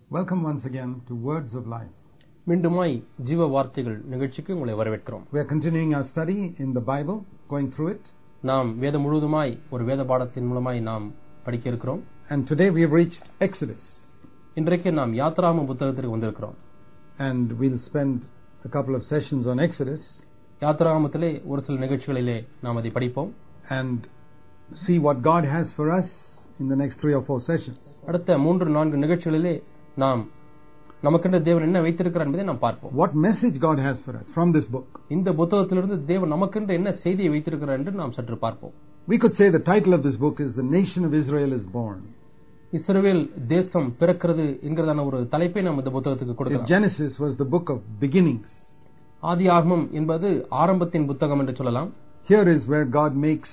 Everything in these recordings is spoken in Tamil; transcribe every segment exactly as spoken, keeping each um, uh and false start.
Welcome once again to Words of Life. மீண்டுமாய் ஜீவ வார்த்தைகள் நிகழ்ச்சிக்கு உங்களை வரவேற்கிறோம். We are continuing our study in the Bible, going through it. நாம் வேதம் முழுவதுமாய் ஒரு வேத பாடத்தின் மூலமாய் நாம் படிக்க இருக்கிறோம். And today we have reached Exodus. இன்றைக்கு நாம் யாத்ராகம புத்தகத்திற்கு வந்திருக்கிறோம். And we'll spend a couple of sessions on Exodus. யாத்ராகமத்திலே ஒரு சில நிகழ்ச்சிகளிலே நாம் அதை படிப்போம். And see what God has for us in the next three or four sessions. அடுத்த மூன்று நான்கு நிகழ்ச்சிகளிலே நாம் நமக்கென்று தேவன் என்ன வைத்திருக்கிறார் என்பதை நாம் பார்ப்போம். What message God has for us from this book. இந்த புத்தகத்திலிருந்து தேவன் நமக்கென்று என்ன செய்தியை வைத்திருக்கிறார் என்று நாம் சற்று பார்ப்போம். We could say the title of this book is The Nation of Israel is Born. இஸ்ரவேல் தேசம் பிறக்கிறது என்கிறதான ஒரு தலைப்பை நாம் இந்த புத்தகத்துக்கு கொடுக்கலாம். Genesis was the book of beginnings. ஆதியாகமம் என்பது ஆரம்பத்தின் புத்தகம் என்று சொல்லலாம். Here is where God makes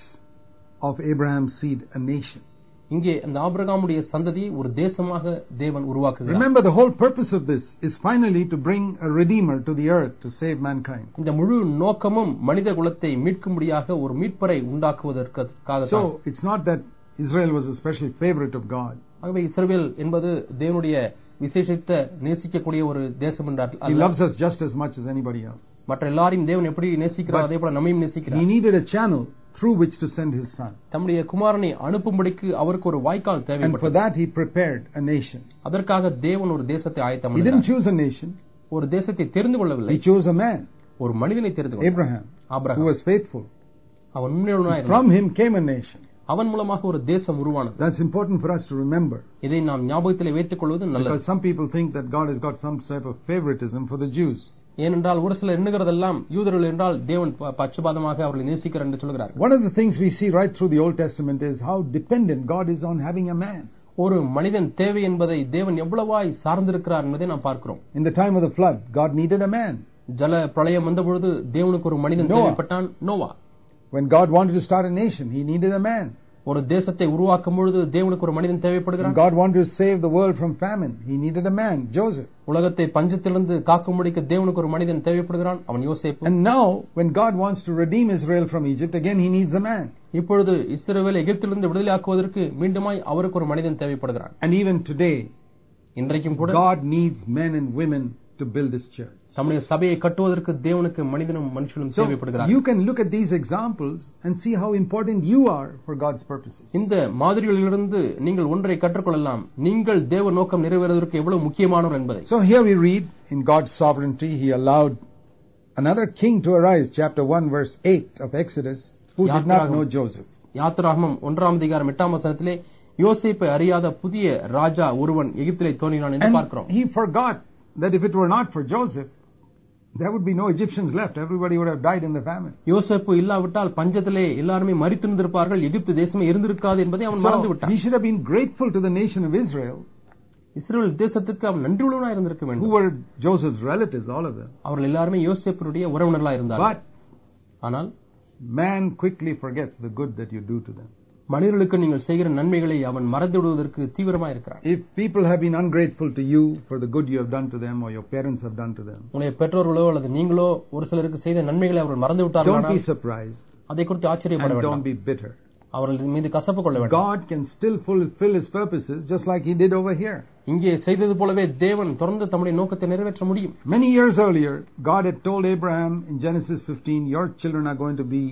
of Abraham's seed a nation. இங்கே அந்த ஆபிரகாமுடைய சந்ததியை ஒரு தேசமாக தேவன் உருவாக்குகிறார். Remember, the whole purpose of this is finally to bring a redeemer to the earth to save mankind. இந்த முழு நோக்கமும் மனித குலத்தை மீட்கும்படியாக ஒரு மீட்பரை உண்டாக்குவதற்காக. So it's not that Israel was a special favorite of God. ஆகவே இஸ்ரவேல் என்பது தேவனுடைய விசேஷித்த நேசிக்கக்கூடிய ஒரு தேசம் என்றால் He loves us just as much as anybody else. மற்ற எல்லாரையும் தேவன் எப்படி நேசிக்கிறார் அதே போல நம்மையும் நேசிக்கிறார். He needed a channel through which to send his son. தம்முடைய குமாரனை அனுப்பும்படிக்கு அவருக்கு ஒரு வாய்க்கால் தேவைப்பட்டது. And for that he prepared a nation. அதற்காக தேவன் ஒரு தேசத்தை ஆயத்தம் பண்ணினார். He didn't choose a nation. ஒரு தேசத்தை தெரிந்து கொள்ளவில்லை. He chose a man. ஒரு மனிதனை தெரிந்து கொண்டார். Abraham. Abraham. Who was faithful. அவன் உண்மையுள்ளவனாய் இருந்தான். From him came a nation. அவன் மூலமாக ஒரு தேசம் உருவானது. That's important for us to remember. இதை நாம் ஞாபகத்திலே வைத்துக் கொள்வது நல்லது. Because some people think that God has got some type of favoritism for the Jews. ஏனென்றால் ஒரு சிலர் எண்ணுகிறதெல்லாம் யூதர்கள் என்றால் தேவன் பட்சபாதமாக அவர்களை நேசிக்கிறார் என்று சொல்கிறார். One of the things we see right through the Old Testament is how dependent God is on having a man. ஒரு மனிதன் தேவை என்பதை தேவன் எவ்வளவாய் சார்ந்திருக்கிறார் என்பதை நாம் பார்க்கிறோம். In the time of the flood, God needed a man. ஜல பிரளயம் வந்தபொழுது தேவனுக்கு ஒரு மனிதன் தேவைப்பட்டான். Noah. When God wanted to start a nation, he needed a man. ஒரு தேசத்தை உருவாக்கும் பொழுது தேவனுக்கு ஒரு மனிதன் தேவைப்படுகிறான். God wanted to save the world from famine. He needed a man, Joseph. உலகத்தை பஞ்சத்திலிருந்து காக்கும்படிக்கு தேவனுக்கு ஒரு மனிதன் தேவைப்படுகிறான். அவன் யோசேப்பு. And now when God wants to redeem Israel from Egypt, again he needs a man. இப்பொழுது இஸ்ரவேலை எகிப்திலிருந்து விடுதலையாக்குவதற்கு மீண்டுமாய் அவருக்கு ஒரு மனிதன் தேவைப்படுகிறான். And even today, இன்றைக்கும் கூட God needs men and women to build his church. தம்முடைய சபையை கட்டுவதற்கு தேவனுக்கு மனிதனும் மனுஷனும் தேவைப்படுகிறார். You can look at these examples and see how important you are for God's purposes. இந்த மாதிரிகளிலிருந்து நீங்கள் ஒன்றை கற்றுக்கொள்ளலாம். நீங்கள் தேவ நோக்கம் நிறைவேறுவதற்கு எவ்வளவு முக்கியமானவர் என்பதை. So here we read in God's sovereignty he allowed another king to arise, chapter one verse eight of Exodus, who did not know Joseph. யாத்ராகமம் ஒன்றாம் அதிகாரம் எட்டாம் வசனத்திலே யோசேப்பை அறியாத புதிய ராஜா ஒருவன் எகிப்திலே தோன்றினான் என்று பார்க்கிறோம். He forgot that if it were not for Joseph, there would be no Egyptians left. Everybody would have died in the famine. யோசேப்பு இல்லாவிட்டால் பஞ்சத்திலே எல்லாரும் மரித்திருந்திருப்பார்கள். எகிப்து தேசமே இருந்திருக்காது என்பதை அவன் மறந்து விட்டான். He should have been grateful to the nation of Israel. இஸ்ரவேல் தேசத்துக்கு அவன் நன்றியுள்ளவனாய் இருந்திருக்க வேண்டும். Who were Joseph's relatives, all of them. அவர்கள் எல்லாரும் யோசேப்புடைய உறவினர்களாய் இருந்தார்கள். But ஆனால் man quickly forgets the good that you do to them. மனிதர்களுக்கு நீங்கள் செய்கிற நன்மைகளை அவன் மறந்து விடுவதற்கு தீவிரமாக இருக்கிறார். If people have been ungrateful to you for the good you have done to them or your parents have done to them, உங்களுடைய பெற்றோர்களோ அல்லது நீங்களோ ஒரு சிலருக்கு செய்த நன்மைகளை அவர்கள் மறந்து விட்டார்கள். Don't be surprised. அதை குறித்து ஆச்சரியப்பட வேண்டாம். Don't be bitter. அவர்கள் மீது கசப்பு கொள்ள வேண்டாம். God can still fulfill his purposes just like he did over here. இங்கே செய்தது போலவே தேவன் தொடர்ந்து தம்முடைய நோக்கத்தை நிறைவேற்ற முடியும். Many years earlier, God had told Abraham in Genesis fifteen, your children are going to be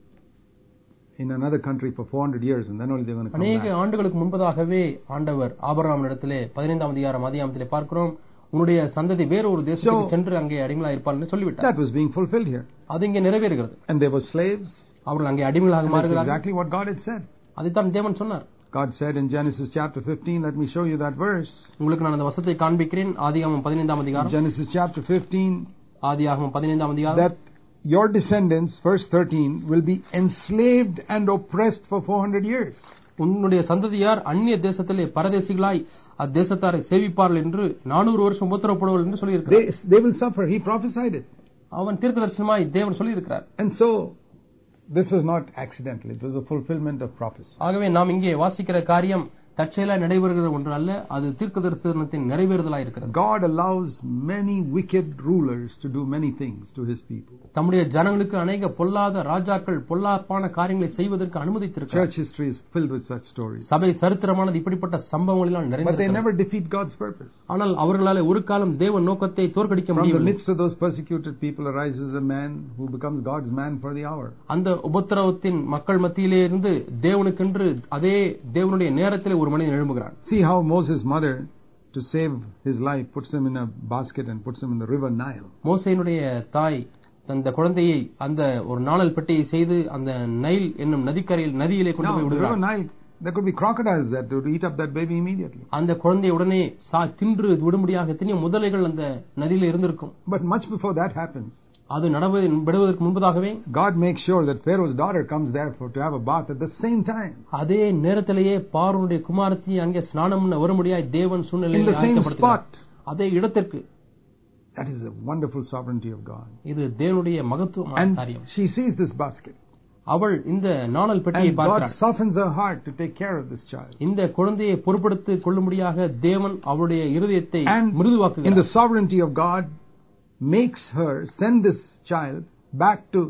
in another country for four hundred years and then only they're going to come back. அநேக ஆண்டுகளுக்கு முன்பதாகவே ஆண்டவர் ஆபிரகாமிடத்திலே பதினைந்தாம் அதிகாரம் ஆதியாகமத்திலே பார்க்கிறோம், உன்னுடைய சந்ததி வேற ஒரு தேசத்துக்கு சென்று அங்கே அடிமைகளாக இருப்பார்கள் சொல்லிவிட்டார். That was being fulfilled here. அது இங்கே நிறைவேறுகிறது. And they were slaves. அவர்கள் அங்கே அடிமைகளாக மாறுகிறார்கள். Exactly what God had said. அதைத்தான் தேவன் சொன்னார். God said in Genesis chapter fifteen, let me show you that verse. உங்களுக்கு நான் அந்த வசனத்தை காண்பிக்கிறேன். ஆதியாகமம் பதினைந்தாம் அதிகாரம். Genesis chapter fifteen. ஆதியாகமம் பதினைந்தாம் அதிகாரம். That your descendants, verse thirteen, will be enslaved and oppressed for four hundred years. உன்னுடைய சந்ததியார் அந்நிய தேசத்திலே பரதேசிகளாய் அத்தேசத்தாரை சேவிப்பார்கள் என்று நானூறு வருஷம் உபத்திரவப்படுவார்கள் என்று சொல்லி இருக்கிறார். They will suffer. He prophesied it. அவன் தீர்க்கதரிசனமாய் தேவன் சொல்லி இருக்கிறார். And so this was not accidental. It was a fulfillment of prophecy. ஆகவே நாம் இங்கே வாசிக்கிற காரியம் தற்செயலா நடைபெறுகிற ஒன்று அல்ல, அது தீர்க்கதரிசனத்தின் நிறைவேறுதலாய் இருக்கிறது. God allows many wicked rulers to do many things to his people. தம்முடைய ஜனங்களுக்கு அநேக பொல்லாத ராஜாக்கள் பொல்லாப்பான காரியங்களை செய்வதற்கு அனுமதித்திருக்கிறார். Church history is filled with such stories. சபை சரித்திரமானது இப்படிப்பட்ட சம்பவங்களினால் But they நிறைந்திருக்கிறது. never defeat God's purpose. ஆனால் அவர்களால் ஒரு காலம் தேவ நோக்கத்தை தோற்கடிக்க From the முடியவில்லை. midst of those persecuted people arises a man who becomes God's man for the hour. அந்த உபத்திரவத்தின் மக்கள் மத்தியிலே இருந்து தேவனுக்கென்று அதே தேவனுடைய நேரத்திலே ஒரு மனிதன் எழும்புகிறான். See how Moses' mother, to save his life, puts him in a basket and puts him in the river Nile. மோசேயினுடைய தாய் அந்த குழந்தையை அந்த ஒரு நாணல் பெட்டியை செய்து அந்த நைல் என்னும் நதிக்கரையில் நதியிலே கொண்டு போய் Now, the river விடுகிறார். Nile, there could be crocodiles that would eat up that baby immediately. அந்த குழந்தையை உடனே சா- தின்று விடும்படியாக எத்தனையோ முதலைகள் அந்த நதியில இருந்திருக்கும். But much before that happens, அது நடவு விடுவதற்கு முன்பதாகவே God makes sure that Pharaoh's daughter comes there for to have a bath at the same time. அதே நேரத்திலேயே பார்வோனுடைய குமாரத்தி அங்கே ஸ்நானம் பண்ண வரும்படியாய் தேவன் In சூழ்நிலையை the same ஆயத்தப்படுத்தினார். spot. அதே இடத்திற்கு. That is the wonderful sovereignty of God. இது தேவனுடைய மகத்துவமான And காரியம். she sees this basket. அவள் இந்த நாணல் பெட்டியை And God பார்க்கிறாள். softens her heart to take care of this child. இந்த குழந்தையை பொறுப்படுத்திக் கொள்ளும்படியாக தேவன் அவளுடைய இருதயத்தை And in the மிருதுவாக்குகிறார். sovereignty of God, makes her send this child back to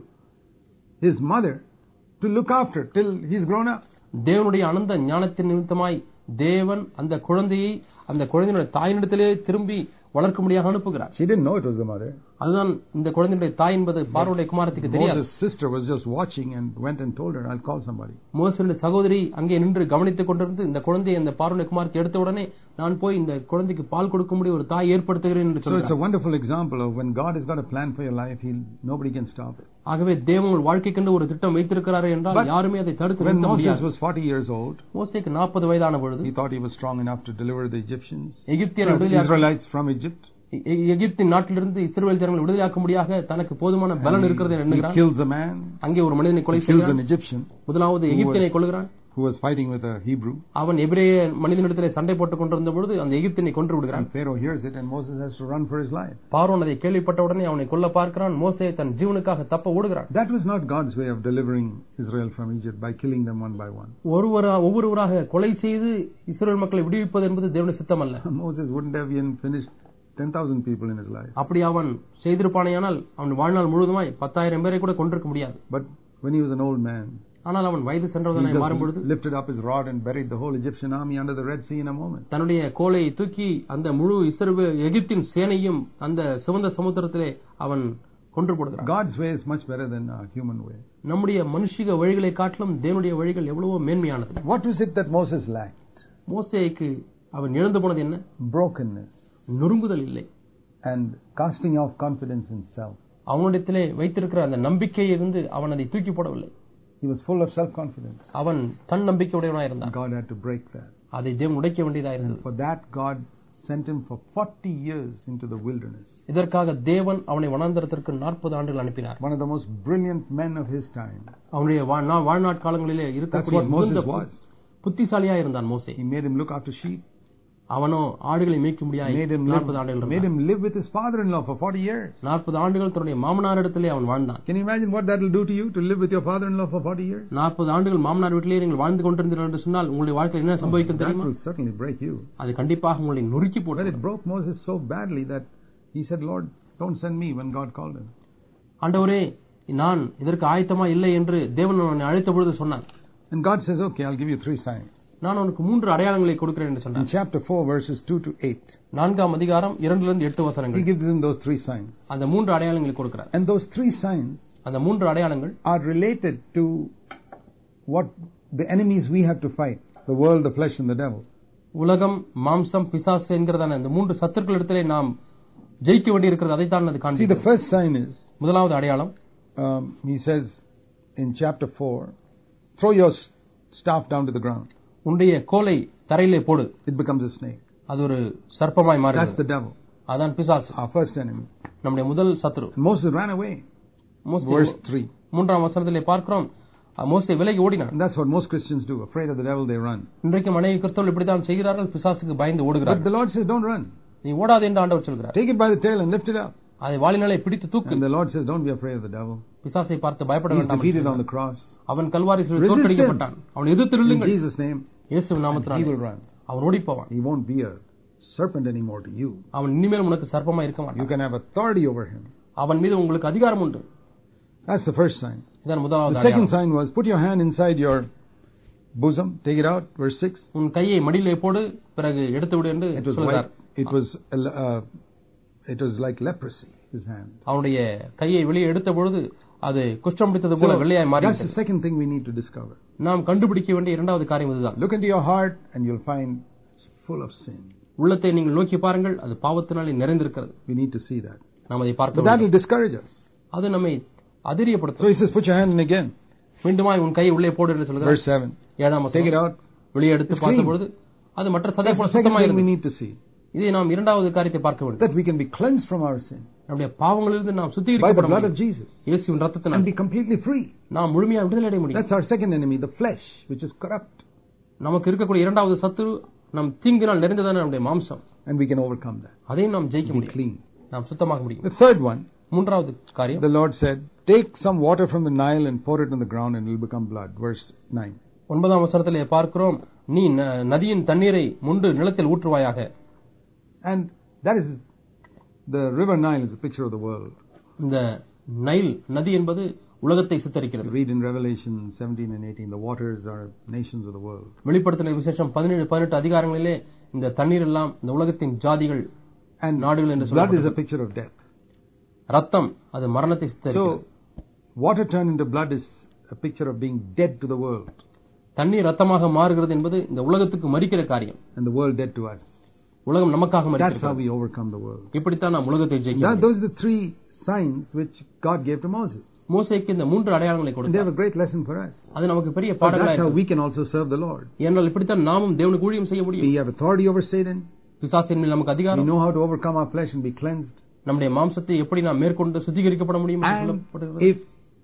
his mother to look after till he's grown up. தேவனுடைய அனந்த ஞானத்தின் நிமித்தமாய் தேவன் அந்த குழந்தையை அந்த குழந்தையுடைய தாயினிடத்திலே திரும்பி வளர்க்கும்படியாக அனுப்புகிறார். She didn't know it was the mother. அதுதான் இந்த குழந்தையுடைய தாய் என்பது பார்வோனுடைய குமாரத்திற்கு தெரியாது. Moses' sister was just watching and went and told her, I'll call somebody. மோசேயுடைய சகோதரி அங்கே நின்று கவனித்துக் கொண்டிருந்து இந்த குழந்தையை அந்த பார்வோனுடைய குமாரத்தை எடுத்த உடனே நான் போய் இந்த குழந்தைக்கு பால் கொடுக்கும்படி ஒரு தாய் ஏற்படுத்துகிறேன் என்று So it's a சொல்கிறார். wonderful example of when God has got a plan for your life, he'll, nobody can stop it. ஆகவே தேவன் உங்கள் வாழ்க்கைக்கென்று ஒரு திட்டம் வைத்திருக்கிறார் என்றால் But யாருமே அதை தடுத்து When நிறுத்த Moses முடியாது. was forty years old, மோசேக்கு நாற்பது வயதான பொழுது he thought he was strong enough to deliver the Egyptians, எகிப்தியரை the விடுதலையாக்க Israelites from Egypt. எ- எகிப்தின் நாட்டிலிருந்து இஸ்ரவேல் ஜனங்களை விடுதலையாக்கும்படியாக தனக்கு போதுமான பலன் இருக்கிறது என்று He எண்ணுகிறான். kills a man, அங்கே ஒரு மனிதனை கொலை he kills an செய்கிறான். Egyptian முதலாவது எகிப்தினை கொள்கிறான். who was fighting with a Hebrew. அவன் எபிரேய மனிதனிடத்திலே சண்டை போட்டுக் கொண்டிருந்த பொழுது அந்த எகிப்தினை கொன்று விடுகிறான். And Pharaoh hears it and Moses has to run for his life. பார்வோன் அதை கேள்விப்பட்ட உடனே அவனை கொல்ல பார்க்கிறான். மோசே தன் ஜீவனுக்காக தப்ப ஓடுகிறான். That was not God's way of delivering Israel from Egypt by killing them one by one. ஒருவரா ஒவ்வொருவராக கொலை செய்து இஸ்ரவேல் மக்களை விடுவிப்பது என்பது தேவனுடைய சித்தம் அல்ல. Moses wouldn't have even finished ten thousand people in his life. அப்படி அவன் செய்திருப்பானேயானால் அவன் வாழ்நாள் முழுவதுமாய் பத்தாயிரம் பேரை கூட கொண்டிருக்க முடியாது. But when he was an old man, ஆனால் அவன் வயது he சென்றவனாய் மாறும் பொழுது just lifted up his rod and buried the whole Egyptian army under the Red Sea in a moment. தன்னுடைய கோலை தூக்கி அந்த முழு இஸ்ரவேல் எகிப்தின் சேனையும் அந்த சிவந்த சமுத்திரத்திலே அவன் கொன்று போடுகிறான். God's way is much better than our human way. நம்முடைய மனுஷிக வழிகளை காட்டிலும் தேவனுடைய வழிகள் எவ்வளவோ மேன்மையானது. What was it that Moses lacked? மோசேக்கு அவன் இழந்து போனது என்ன? Brokenness நொறுங்குதல் இல்லை. and casting off confidence in self. அவனிடத்திலே வைத்திருக்கிற அந்த நம்பிக்கையை இருந்து அவன் அதை தூக்கி போடவில்லை. He was full of self-confidence. அவன் தன் நம்பிக்கையுடையவனாய் இருந்தான். God had to break that. அதை தேவன் உடைக்க வேண்டியதாக இருந்தது. For that, God sent him for forty years into the wilderness. இதற்காக தேவன் அவனை வனாந்தரத்திற்கு நாற்பது ஆண்டுகள் அனுப்பினார். One of the most brilliant men of his time. அவனுடைய வாழ்நா- வாழ்நாட் காலங்களிலே That's இருக்கக்கூடிய what Moses மிகுந்த was. புத்திசாலியா இருந்தான் மோசே. He made him look after sheep. அவனோ ஆடுகளை மேய்க்கும்படியாய் Made him நாற்பது live, ஆண்டுகள் made இருந்தான். him live with his father-in-law for forty years. நாற்பது ஆண்டுகள் தன்னுடைய மாமனாரிடத்திலே அவன் வாழ்ந்தான். Can you imagine what that will do to you to live with your father-in-law for forty years? நாற்பது ஆண்டுகள் மாமனார் வீட்டிலேயே நீங்கள் வாழ்ந்து கொண்டிருந்தீர்கள் என்று சொன்னால் உங்களுடைய வாழ்க்கையில் என்ன சம்பவிக்கும் That தெரியுமா? will certainly break you. அது கண்டிப்பாக உங்களை நொறுக்கி But போட்டது. it broke Moses so badly that he said, Lord, don't send me when God called him. ஆண்டவரே நான் இதற்கு ஆயத்தமா இல்லை என்று தேவன் அவனை அழைத்த பொழுது சொன்னான். And God says, okay, I'll give you three signs. நான் உனக்கு மூன்று அடையாளங்களை கொடுக்கிறேன் என்று In சொன்னான். chapter four, verses two to eight, நான்காம் அதிகாரம் இரண்டிலிருந்து எட்டு he வசனங்கள் gives him those three signs. அந்த மூன்று அடையாளங்களை கொடுக்கிறார். And those three signs அந்த மூன்று அடையாளங்கள் are related to what the enemies we have to fight, the world, the flesh, and the devil. உலகம், மாம்சம், பிசாசு என்கிறதான இந்த மூன்று சத்துருக்கள் இடத்திலே நாம் ஜெயிக்க வேண்டி இருக்கிறது. அதைத்தான் அது See, the காண்பிக்கிறது. first sign is, முதலாவது அடையாளம் um, he says in chapter four, throw your s- staff down to the ground. உன்னுடைய கோலை தரையிலே போடு. It becomes a snake. அது ஒரு சர்ப்பமாய் That's மாறுகிறது. the devil, அதான் பிசாசு, our first enemy. நம்முடைய முதல் சத்துரு. And Moses ran away. மோசே Verse three. மூன்றாம் வசனத்திலே பார்க்கிறோம், மோசே விலகி ஓடினான். And that's what most Christians do. Afraid of the devil, they run. இன்றைக்கு மனைவி கிறிஸ்தவர்கள் இப்படித்தான் செய்கிறார்கள், பிசாசுக்கு பயந்து But ஓடுகிறார்கள். the Lord says, don't run. நீ ஓடாது என்று ஆண்டவர் சொல்கிறார். Take it by the tail and lift it up. அதை வாளினாலே பிடித்து தூக்கு. And the Lord says, don't be afraid of the devil. பிசாசை பார்த்து பயப்பட He's வேண்டாம். defeated on the cross. அவன் கல்வாரியில் Resist தோற்கடிக்கப்பட்டான். அவன் எதிர்த்து In நில்லுங்கள். Jesus' name. இயேசு and he நாமத்தினாலே will run. அவன் ஓடி போவான். He won't be a serpent anymore to you. அவன் இனிமேல் உனக்கு சர்ப்பமா இருக்க You மாட்டான். can have authority over him. அவன் மீது உங்களுக்கு அதிகாரம் உண்டு. That's the first sign. இதான் முதலாவது The second அடையாளம். sign was, put your hand inside your bosom, take it out, verse six. உன் கையை மடியிலே போடு, பிறகு எடுத்து விடு என்று It was சொல்கிறார். white. It was uh, it was like leprosy, his hand. அவனுடைய கையை வெளியே எடுத்த பொழுது அது குஷ்டம் பிடித்தது போல So, வெள்ளையாய் that's மாறிவிட்டது. the second thing we need to discover. நாம் கண்டுபிடிக்க வேண்டிய இரண்டாவது காரியம் இதுதான். Look into your heart and you'll find it's full of sin. உள்ளத்தை நீங்கள் நோக்கி பாருங்கள், அது பாவத்தினாலே நிறைந்திருக்கிறது. We need to see that. நாம் அதை பார்க்க But that வேண்டும். will discourage us. அது நம்மை So அதிரியப்படுத்தும். he says, put your hand in again. மீண்டுமாய் உன் கையை உள்ளே போடு என்று சொல்கிறார். Verse seven. ஏழாம் Take it வசனம். out. வெளியே எடுத்து It's பார்த்த clean. பொழுது அது மற்ற சதை That's போல the second சுத்தமாக thing we இருந்தது. need to see. இதை நாம் இரண்டாவது காரியத்தை பார்க்க வேண்டும். That we can be cleansed from our sin நம்முடைய பாவங்களிலிருந்து நாம் by the சுத்திகரிக்கப்பட blood of முடியும். Jesus இயேசுவின் and ரத்தத்தினால் be completely free. நாம் முழுமையாக விடுதலை அடைய முடியும். That's our second enemy, the flesh, which is corrupt. நமக்கு இருக்கக்கூடிய இரண்டாவது சத்துரு நம் தீங்கினால் நிறைந்ததான நம்முடைய மாம்சம். And we can overcome that. அதையும் நாம் ஜெயிக்க Be முடியும். clean. நாம் சுத்தமாக முடியும். The third one, மூன்றாவது காரியம், the Lord said, take some water from the Nile and pour it on the ground and it will become blood. Verse nine. ஒன்பதாம் வசனத்திலே பார்க்கிறோம், நீ ந- நதியின் தண்ணீரை முண்டு நிலத்தில் ஊற்றுவாயாக. And that is, the river Nile is a picture of the world. இந்த நைல் நதி என்பது உலகத்தை You சித்தரிக்கிறது. read in Revelation seventeen and eighteen, the waters are nations of the world. வெளிப்படுத்தின விசேஷம் பதினேழு பதினெட்டு அதிகாரங்களிலே இந்த தண்ணீர் எல்லாம் இந்த உலகத்தின் ஜாதிகள் And நாடுகள் என்று blood is a சொல்லப்படுகிறது. picture of death. ரத்தம் அது மரணத்தை சித்தரிக்கிறது. So, water turned into blood is a picture of being dead to the world தண்ணீர் ரத்தமாக மாறுகிறது என்பது இந்த உலகத்துக்கு மரிக்கிற காரியம். and the world dead to us. உலகம் நமக்காக That's how மரிக்கிறது. we overcome the world. இப்படித்தான் நாம் உலகத்தை That, ஜெயிக்கிறோம். those are the three signs which God gave to Moses. மோசேக்கு இந்த மூன்று அடையாளங்களை And they கொடுத்தார். have a great lesson for us. அது நமக்கு பெரிய But பாடங்களா that's how இருக்கு. we can also serve the Lord. ஏனால் இப்படித்தான் நாமும் தேவனுக்கு ஊழியம் செய்ய முடியும். We have authority over Satan. பிசாசின் மேல் நமக்கு We அதிகாரம். know how to overcome our flesh and be cleansed. நம்முடைய மாம்சத்தை எப்படி நாம் மேற்கொண்டு சுத்திகரிக்கப்பட முடியும் என்று And சொல்லப்படுகிறது. if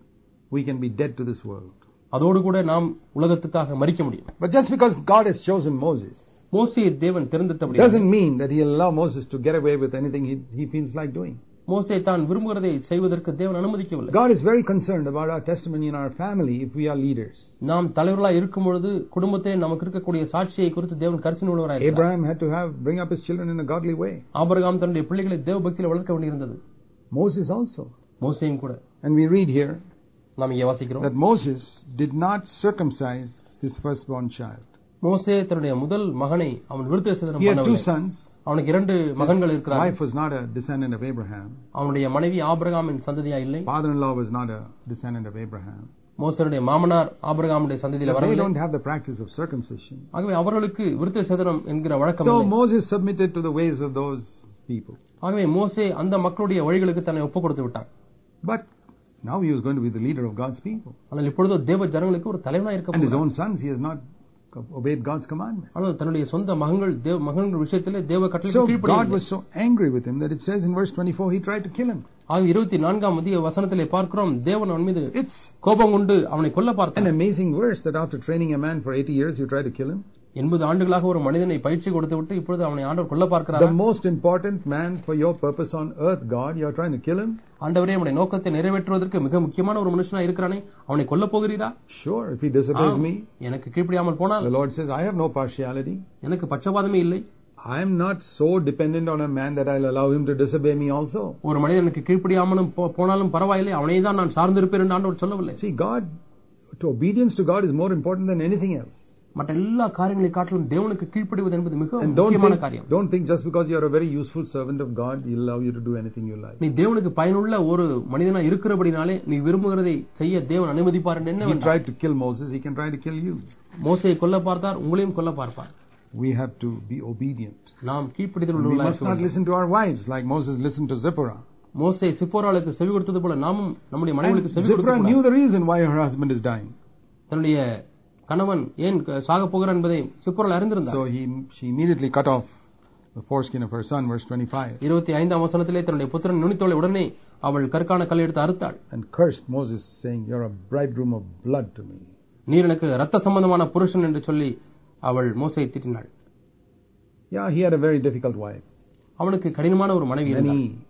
we can be dead to this world. அதோடு கூட நாம் உலகத்துக்காக மரிக்க முடியும். But just because God has chosen Moses மோசேயை தேவன் தேர்ந்தெடுத்தபடி doesn't mean that he'll allow Moses to get away with anything he, he feels like doing. மோசே தான் விரும்புகிறதை செய்வதற்கு தேவன் அனுமதிக்கவில்லை. God is very concerned about our testimony in our family if we are leaders. நாம் தலைவர்களாக இருக்கும் பொழுது குடும்பத்தில் நமக்கு இருக்கக்கூடிய சாட்சியை குறித்து தேவன் கரிசனை உள்ளவராக இருக்கிறார். Abraham had to have bring up his children in a godly way. Abraham தன்னுடைய பிள்ளைகளை தேவ பக்தியில் வளர்க்க வேண்டியிருந்தது. Moses also. மோசேயும் கூட. And we read here நாம் இங்கே வாசிக்கிறோம், that Moses did not circumcise his firstborn child. மோசே தன்னுடைய முதல் மகனை அவன் விருத்தசேதனம் He had two பண்ணவில்லை. sons. அவனுக்கு இரண்டு மகன்கள் His இருக்கிறார்கள். wife was not a descendant of Abraham. அவனுடைய மனைவி ஆபிரகாமின் சந்ததியா இல்லை. Father-in-law was not a descendant of Abraham. மோசேயுடைய மாமனார் ஆபிரகாமுடைய சந்ததியில They வரவில்லை. don't have the practice of circumcision. ஆகவே அவர்களுக்கு விருத்தசேதனம் என்கிற வழக்கம் So இல்லை. Moses submitted to the ways of those people. ஆகவே மோசே அந்த மக்களுடைய வழிகளுக்கு தன்னை ஒப்புக் கொடுத்து விட்டான். But now he was going to be the leader of God's people. ஆனால் இப்பொழுது தேவ ஜனங்களுக்கு ஒரு தலைவனாக இருக்க And his போகிறார். own sons, he has not obeyed God's commandment. ஆனால் தன்னுடைய சொந்த மகன்கள் தேவ மகன்கள் விஷயத்திலே தேவ So கட்டளைக்கு God கீழ்ப்படியவில்லை. was so angry with him that it says in verse twenty-four, he tried to kill him. ஆக இருபத்தி நான்காம் மத்திய வசனத்திலே பார்க்கிறோம், தேவன் அவன் மீது It's கோபம் கொண்டு அவனை கொல்ல an பார்த்தார். amazing verse that after training a man for eighty years, you try to kill him. எண்பது ஆண்டுகளாக ஒரு மனிதனை பயிற்சி கொடுத்து விட்டு இப்பொழுது அவனை ஆண்டவர் கொல்ல The பார்க்கிறார். most important man for your purpose on earth, God, you are trying to kill him? ஆண்டவரே, நம்முடைய நோக்கத்தை நிறைவேற்றுவதற்கு மிக முக்கியமான ஒரு மனுஷனா இருக்கிறானே, அவனை கொல்ல போகிறீரா? Sure, if he disobeys me, எனக்கு கீழ்ப்படியாமல் போனால் the Lord says, I have no partiality. எனக்கு பட்சபாதமே இல்லை. I am not so dependent on a man that I'll allow him to disobey me also. ஒரு மனிதனுக்கு கீழ்ப்படியாமலும் போ- போனாலும் பரவாயில்லை, அவனை தான் நான் சார்ந்திருப்பேன் என்று ஆண்டவர் சொல்லவில்லை. See, God, to obedience to God is more important than anything else. மற்ற எல்லா காரியங்களை காட்டிலும் தேவனுக்கு கீழ்ப்படிவது என்பது மிக And don't முக்கியமான think, காரியம். don't think just because you are a very useful servant of God, He'll allow you to do anything you like. நீ தேவனுக்கு பயனுள்ள ஒரு மனிதனா இருக்கிறபடினாலே நீ விரும்புகிறதை செய்ய தேவன் அனுமதிப்பார் என்று He என்னவென்றால், tried to kill Moses, He can try to kill you. மோசேயை கொல்ல பார்த்தார், உங்களையும் கொல்ல பார்ப்பார். We have to be obedient. நாம் கீழ்ப்படிதல் We உள்ளவர்களாக must இருக்க not வேண்டும். listen to our wives like Moses listened to Zipporah. மோசே சிப்போராளுக்கு செவி கொடுத்தது போல நாமும் நம்முடைய And மனைவிகளுக்கு செவி Zipporah கொடுக்க knew கூடாது. the reason why her husband is dying. தன்னுடைய கணவன் ஏன் சாக போகிறார் என்பதை சிப்போராள் அறிந்திருந்தார். So he, she immediately cut off the foreskin of her son, verse twenty-five, இருபத்தி ஐந்தாம் வசனத்திலே தன்னுடைய புத்திரன் நுனித்தோலை உடனே அவள் கற்கான கல் எடுத்து அறுத்தாள். and cursed Moses, saying, "You're a bridegroom of blood to me." நீர் எனக்கு ரத்த சம்பந்தமான புருஷன் என்று சொல்லி அவள் மோசேயை திட்டினாள். Yeah, he had a very difficult wife. அவனுக்கு கடினமான ஒரு மனைவி இருந்தாள். Many,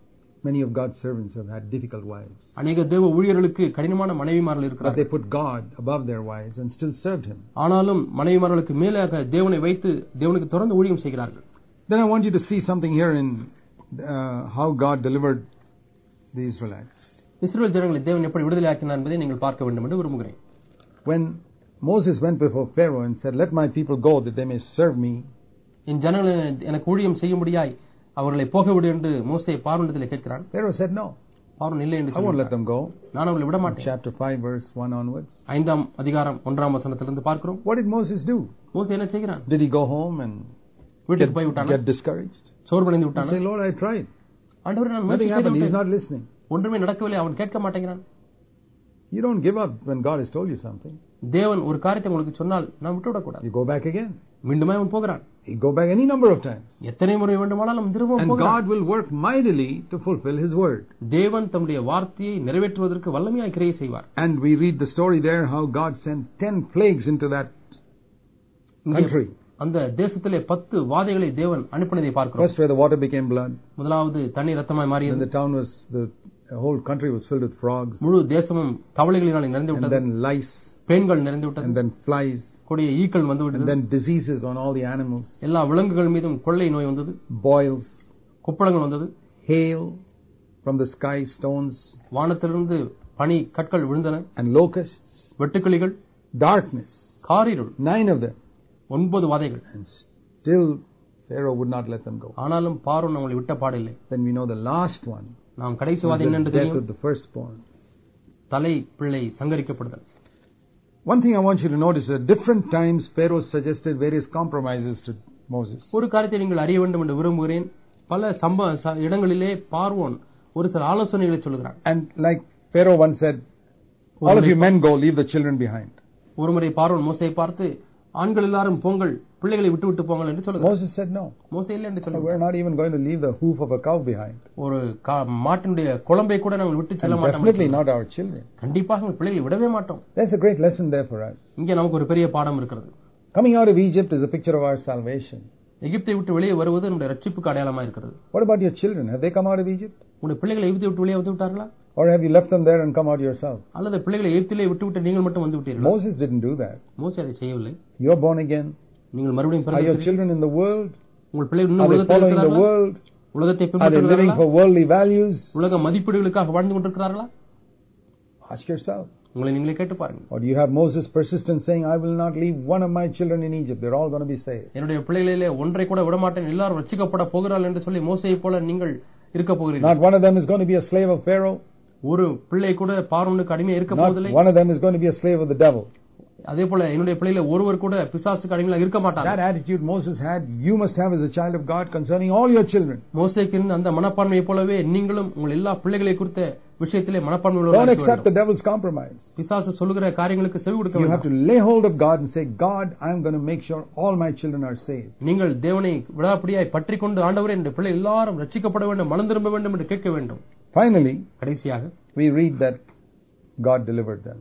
Many of God's servants have had difficult wives. அநேக தேவ ஊழியர்களுக்கு கடினமான மனைவிமார்கள் But இருக்கிறார்கள். they put God above their wives and still served Him. ஆனாலும் மனைவிமார்களுக்கு மேலாக தேவனை வைத்து தேவனுக்கு தொடர்ந்து ஊழியம் செய்கிறார்கள். Then I want you to see something here in uh, how God delivered the Israelites. இஸ்ரவேல் ஜனங்களை தேவன் எப்படி விடுதலை ஆக்கினார் என்பதை நீங்கள் பார்க்க வேண்டும் என்று விரும்புகிறேன். When Moses went before Pharaoh and said, "Let my people go that they may serve me," என் ஜனங்களை எனக்கு ஊழியம் செய்யும்படியாய் அவர்களை போகவிடு என்று மோசே பார்வோனிடத்தில் கேட்கிறான். Pharaoh said, "No, பார்வோன் இல்லை என்று I won't let சொல்கிறார். them go." நான் அவர்களை விட மாட்டேன். Chapter five, verse one onwards. ஐந்தாம் அதிகாரம் ஒன்றாம் வசனத்திலிருந்து பார்க்கிறோம். What did Moses do? மோசே என்ன செய்கிறான்? Did he go home and வீட்டுக்கு போய் விட்டானா? get discouraged? சோர்வடைந்து He விட்டானா? said, "Lord, I tried. ஆண்டவரே, நான் Nothing முயற்சி செய்து happened. He's விட்டேன். not listening." ஒன்றுமே நடக்கவில்லை, அவன் கேட்க மாட்டேங்கிறான். You don't give up when God has told you something. தேவன் ஒரு காரியத்தை உங்களுக்கு சொன்னால் நாம் விட்டுவிடக் கூடாது. You go back again. மீண்டுமே அவன் போகிறான். You go back any number of times. எத்தனை முறை வேண்டுமானாலும் திரும்பவும் And போகிறான். God will work mightily to fulfill His word. தேவன் தம்முடைய வார்த்தையை நிறைவேற்றுவதற்கு வல்லமையாய் கிரியை செய்வார். And we read the story there how God sent ten plagues into that country. அந்த தேசத்திலே பத்து வாதைகளை தேவன் அனுப்பினதை பார்க்கிறோம். First, where the water became blood. முதலாவது தண்ணீர் ரத்தமாய் Then மாறியது. the town was, the whole country was filled with frogs. முழு தேசமும் தவளைகளினால் நிறைந்து And விட்டது. then lice. பேன்கள் நிறைந்து விட்டது. And then flies. கொடிய ஈக்கள் வந்து And விட்டது. then diseases on all the animals. எல்லா விலங்குகள் மீதும் கொள்ளை நோய் வந்தது. Boils. குப்பளங்கள் வந்தது. Hail from the sky, stones. வானத்திலிருந்து பனி கற்கள் விழுந்தன. And locusts. வெட்டுக்கிளிகள். Darkness. காரிருள். Nine of them. ஒன்பது வாதைகள். And still Pharaoh would not let them go. ஆனாலும் பார்வோன் அவங்களை விட்ட பாடில்லை. Then we know the last one. நாம் கடைசி was வாதை the என்னென்று death தெரியும்? of the firstborn. தலை பிள்ளை சங்கரிக்கப்படுதல். One thing I want you to notice, at different times Pharaoh suggested various compromises to Moses. ஒரு காரியத்தை நீங்கள் அறிய வேண்டும் என்று விரும்புகிறேன். பல சம்ப ச- இடங்களிலே பார்வோன் ஒரு சில ஆலோசனைகளை சொல்கிறான். And like Pharaoh once said, all of you men go, leave the children behind. ஒருமுறை பார்வோன் மோசேயை பார்த்து ஆண்கள் எல்லாரும் போங்கள், பிள்ளைகளை விட்டு விட்டு போங்கள் என்று சொல்கிறார். Moses said no. மோசே இல்லை என்று We're சொல்கிறார். not even going to leave the hoof of a cow behind. ஒரு கா- மாட்டினுடைய குழம்பை கூட நாங்கள் விட்டு செல்ல And மாட்டோம். definitely not our children. கண்டிப்பாக எங்கள் பிள்ளைகளை விடவே மாட்டோம். There's a great lesson there for us. இங்கே நமக்கு ஒரு பெரிய பாடம் இருக்கிறது. Coming out of Egypt is a picture of our salvation. எகிப்தை விட்டு வெளியே வருவது நம்முடைய ரட்சிப்புக்கு அடையாளமா இருக்கிறது. What about your children? Have they come out of Egypt? உங்களுடைய பிள்ளைகளை எகிப்தை விட்டு வெளியே வந்து விட்டார்களா? Or have you left them there and come out yourself? அல்லது பிள்ளைகளை எகிப்திலே விட்டு விட்டு நீங்கள் மட்டும் வந்து விட்டீர்களா? Moses didn't do that. மோசே அதை செய்யவில்லை. You're born again. நீங்கள் மறுபடியும் Are your பிறந்திருக்கிறீர்கள். children in the world? உங்கள் பிள்ளைகள் இன்னும் Are they உலகத்தில் following the இருக்கிறார்களா? world? உலகத்தை Are they living பின்பற்றுகிறார்களா? for worldly values? உலக மதிப்பீடுகளுக்காக வாழ்ந்து கொண்டிருக்கிறார்களா? Ask yourself. உங்களை நீங்களே கேட்டு பாருங்கள். Or do you have Moses persistent saying, I will not leave one of my children in Egypt. They're all going to be saved. என்னுடைய பிள்ளைகளிலே ஒன்றை கூட விடமாட்டேன், எல்லாரும் ரட்சிக்கப்பட போகிறார்கள் என்று சொல்லி மோசேயை போல நீங்கள் இருக்க போகிறீர்கள். Not one of them is going to be a slave of Pharaoh. ஒரு பிள்ளை கூட பார்வோனுக்கு அடிமையா இருக்க Not போவதில்லை. one of them is going to be a slave of the devil. அதே போல என்னுடைய பிள்ளையில ஒருவர் கூட பிசாசுக்கு அடிமையா இருக்க மாட்டார். That attitude Moses had, you must have as a child of God concerning all your children. மோசேக்கு இருந்த அந்த மனப்பான்மையை போலவே நீங்களும் உங்கள் எல்லா பிள்ளைகளை குறித்த விஷயத்திலே மனப்பான்மை Don't உள்ளவர்களாக accept இருக்க the devil's compromise. வேண்டும். பிசாசு சொல்லுகிற காரியங்களுக்கு செவி கொடுக்க You have வேண்டும். to lay hold of God and say, God, I'm going to make sure all my children are saved. நீங்கள் தேவனை விடாப்பிடியாய் பற்றிக் கொண்டு ஆண்டவரே என்னுடைய பிள்ளை எல்லாரும் ரட்சிக்கப்பட வேண்டும், மனம் திரும்ப வேண்டும் என்று கேட்க வேண்டும். Finally, கடைசியாக we read that God delivered them.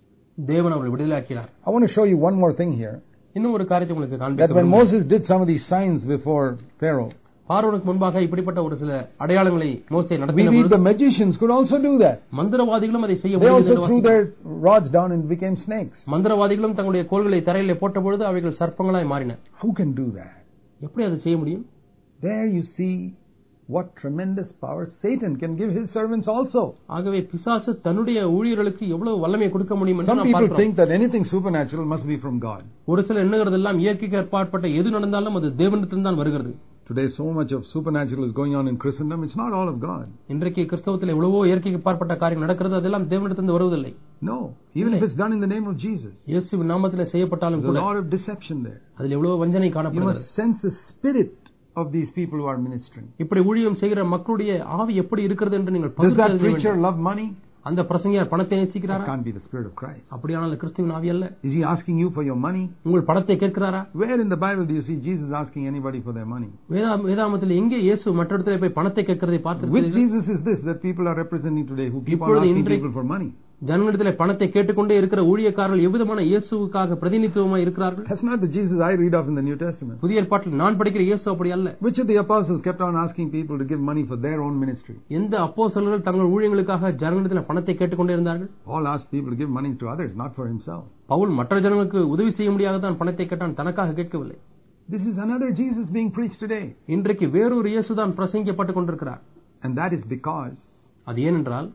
தேவன் அவர்களை விடுதலையாக்கினார். I want to show you one more thing here. இன்னும் ஒரு காரியத்தை உங்களுக்கு That காண்பிக்க when விரும்புகிறேன். Moses did some of these signs before Pharaoh, பார்வோனுக்கு முன்பாக இப்படிப்பட்ட ஒரு சில அடையாளங்களை மோசே we நடத்தின read பொழுது the magicians could also do that. மந்திரவாதிகளும் அதை செய்ய They முடியும் also என்று threw வாசிக்கிறோம். their rods down and became snakes. மந்திரவாதிகளும் தங்களுடைய கோல்களை தரையிலே போட்ட பொழுது அவைகள் சர்ப்பங்களாய் மாறின. Who can do that? எப்படி அதை செய்ய முடியும்? There you see what tremendous power Satan can give his servants also. ஆகவே பிசாசு தன்னுடைய ஊழியர்களுக்கு எவ்வளவு வல்லமையை கொடுக்க முடியும் என்று Some நாம் people பார்க்கிறோம். think that anything supernatural must be from God. ஒரு சில எண்ணுகிறதெல்லாம் இயற்கைக்கு ஏற்பாட்பட்ட எது நடந்தாலும் அது தேவனிடத்தில் தான் வருகிறது. Today so much of supernatural is going on in Christendom. It's not all of God. இன்றைக்கு கிறிஸ்தவத்தில் எவ்வளவோ இயற்கைக்கு பார்ப்பட்ட காரியம் நடக்கிறது, அதெல்லாம் தேவனிடத்தில் வருவதில்லை. No, even if it's done in the name of Jesus. இயேசுவின் நாமத்திலே செய்யப்பட்டாலும் There's a கூட lot of deception there. அதில் எவ்வளவு வஞ்சனை You காணப்படுகிறது. must sense the spirit of these people who are ministering. இப்படி ஊழியம் செய்கிற மக்களுடைய ஆவி எப்படி இருக்கிறது என்று நீங்கள் Does that பகுத்தறிய preacher வேண்டும். love money? அந்த பிரசங்கியார் பணத்தை That நேசிக்கிறாரா? can't be the spirit of Christ. அப்படியானால் அது கிறிஸ்துவின் ஆவி அல்ல. Is he asking you for your money? உங்கள் பணத்தை கேட்கிறாரா? Where in the Bible do you see Jesus asking anybody for their money? Veda வேதாமத்தில் எங்கே இயேசு மற்ற இடத்துல போய் பணத்தை கேட்கிறதை Which பார்த்திருக்கிறீர்கள்? Jesus is this that people are representing today who keep on இப்பொழுது asking இன்றைக்கு- people for money? ஜனங்களிடத்திலே பணத்தை கேட்டுக்கொண்டே இருக்கிற ஊழியக்காரர்கள் எவ்விதமான இயேசுவுக்காக பிரதிநிதித்துவமாக இருக்கிறார்கள்? That's not the Jesus I read of in the New Testament. புதிய ஏற்பாட்டில் நான் படிக்கிற இயேசு அப்படி அல்ல. Which of the apostles kept on asking people to give money for their own ministry? எந்த அப்போஸ்தலர்கள் தங்கள் ஊழியங்களுக்காக ஜனங்களிடத்திலே பணத்தை கேட்டுக்கொண்டே இருந்தார்கள்? Paul asked people to give money to others, not for himself. Pavul மற்ற ஜனங்களுக்கு உதவி செய்ய முடியாத தான் பணத்தை கேட்டான், தனக்காக கேட்கவில்லை. This is another Jesus being preached today. இன்றைக்கு வேறொரு இயேசுதான் பிரசங்கிக்கப்பட்டுக் கொண்டிருக்கிறார். And that is because அது ஏனென்றால்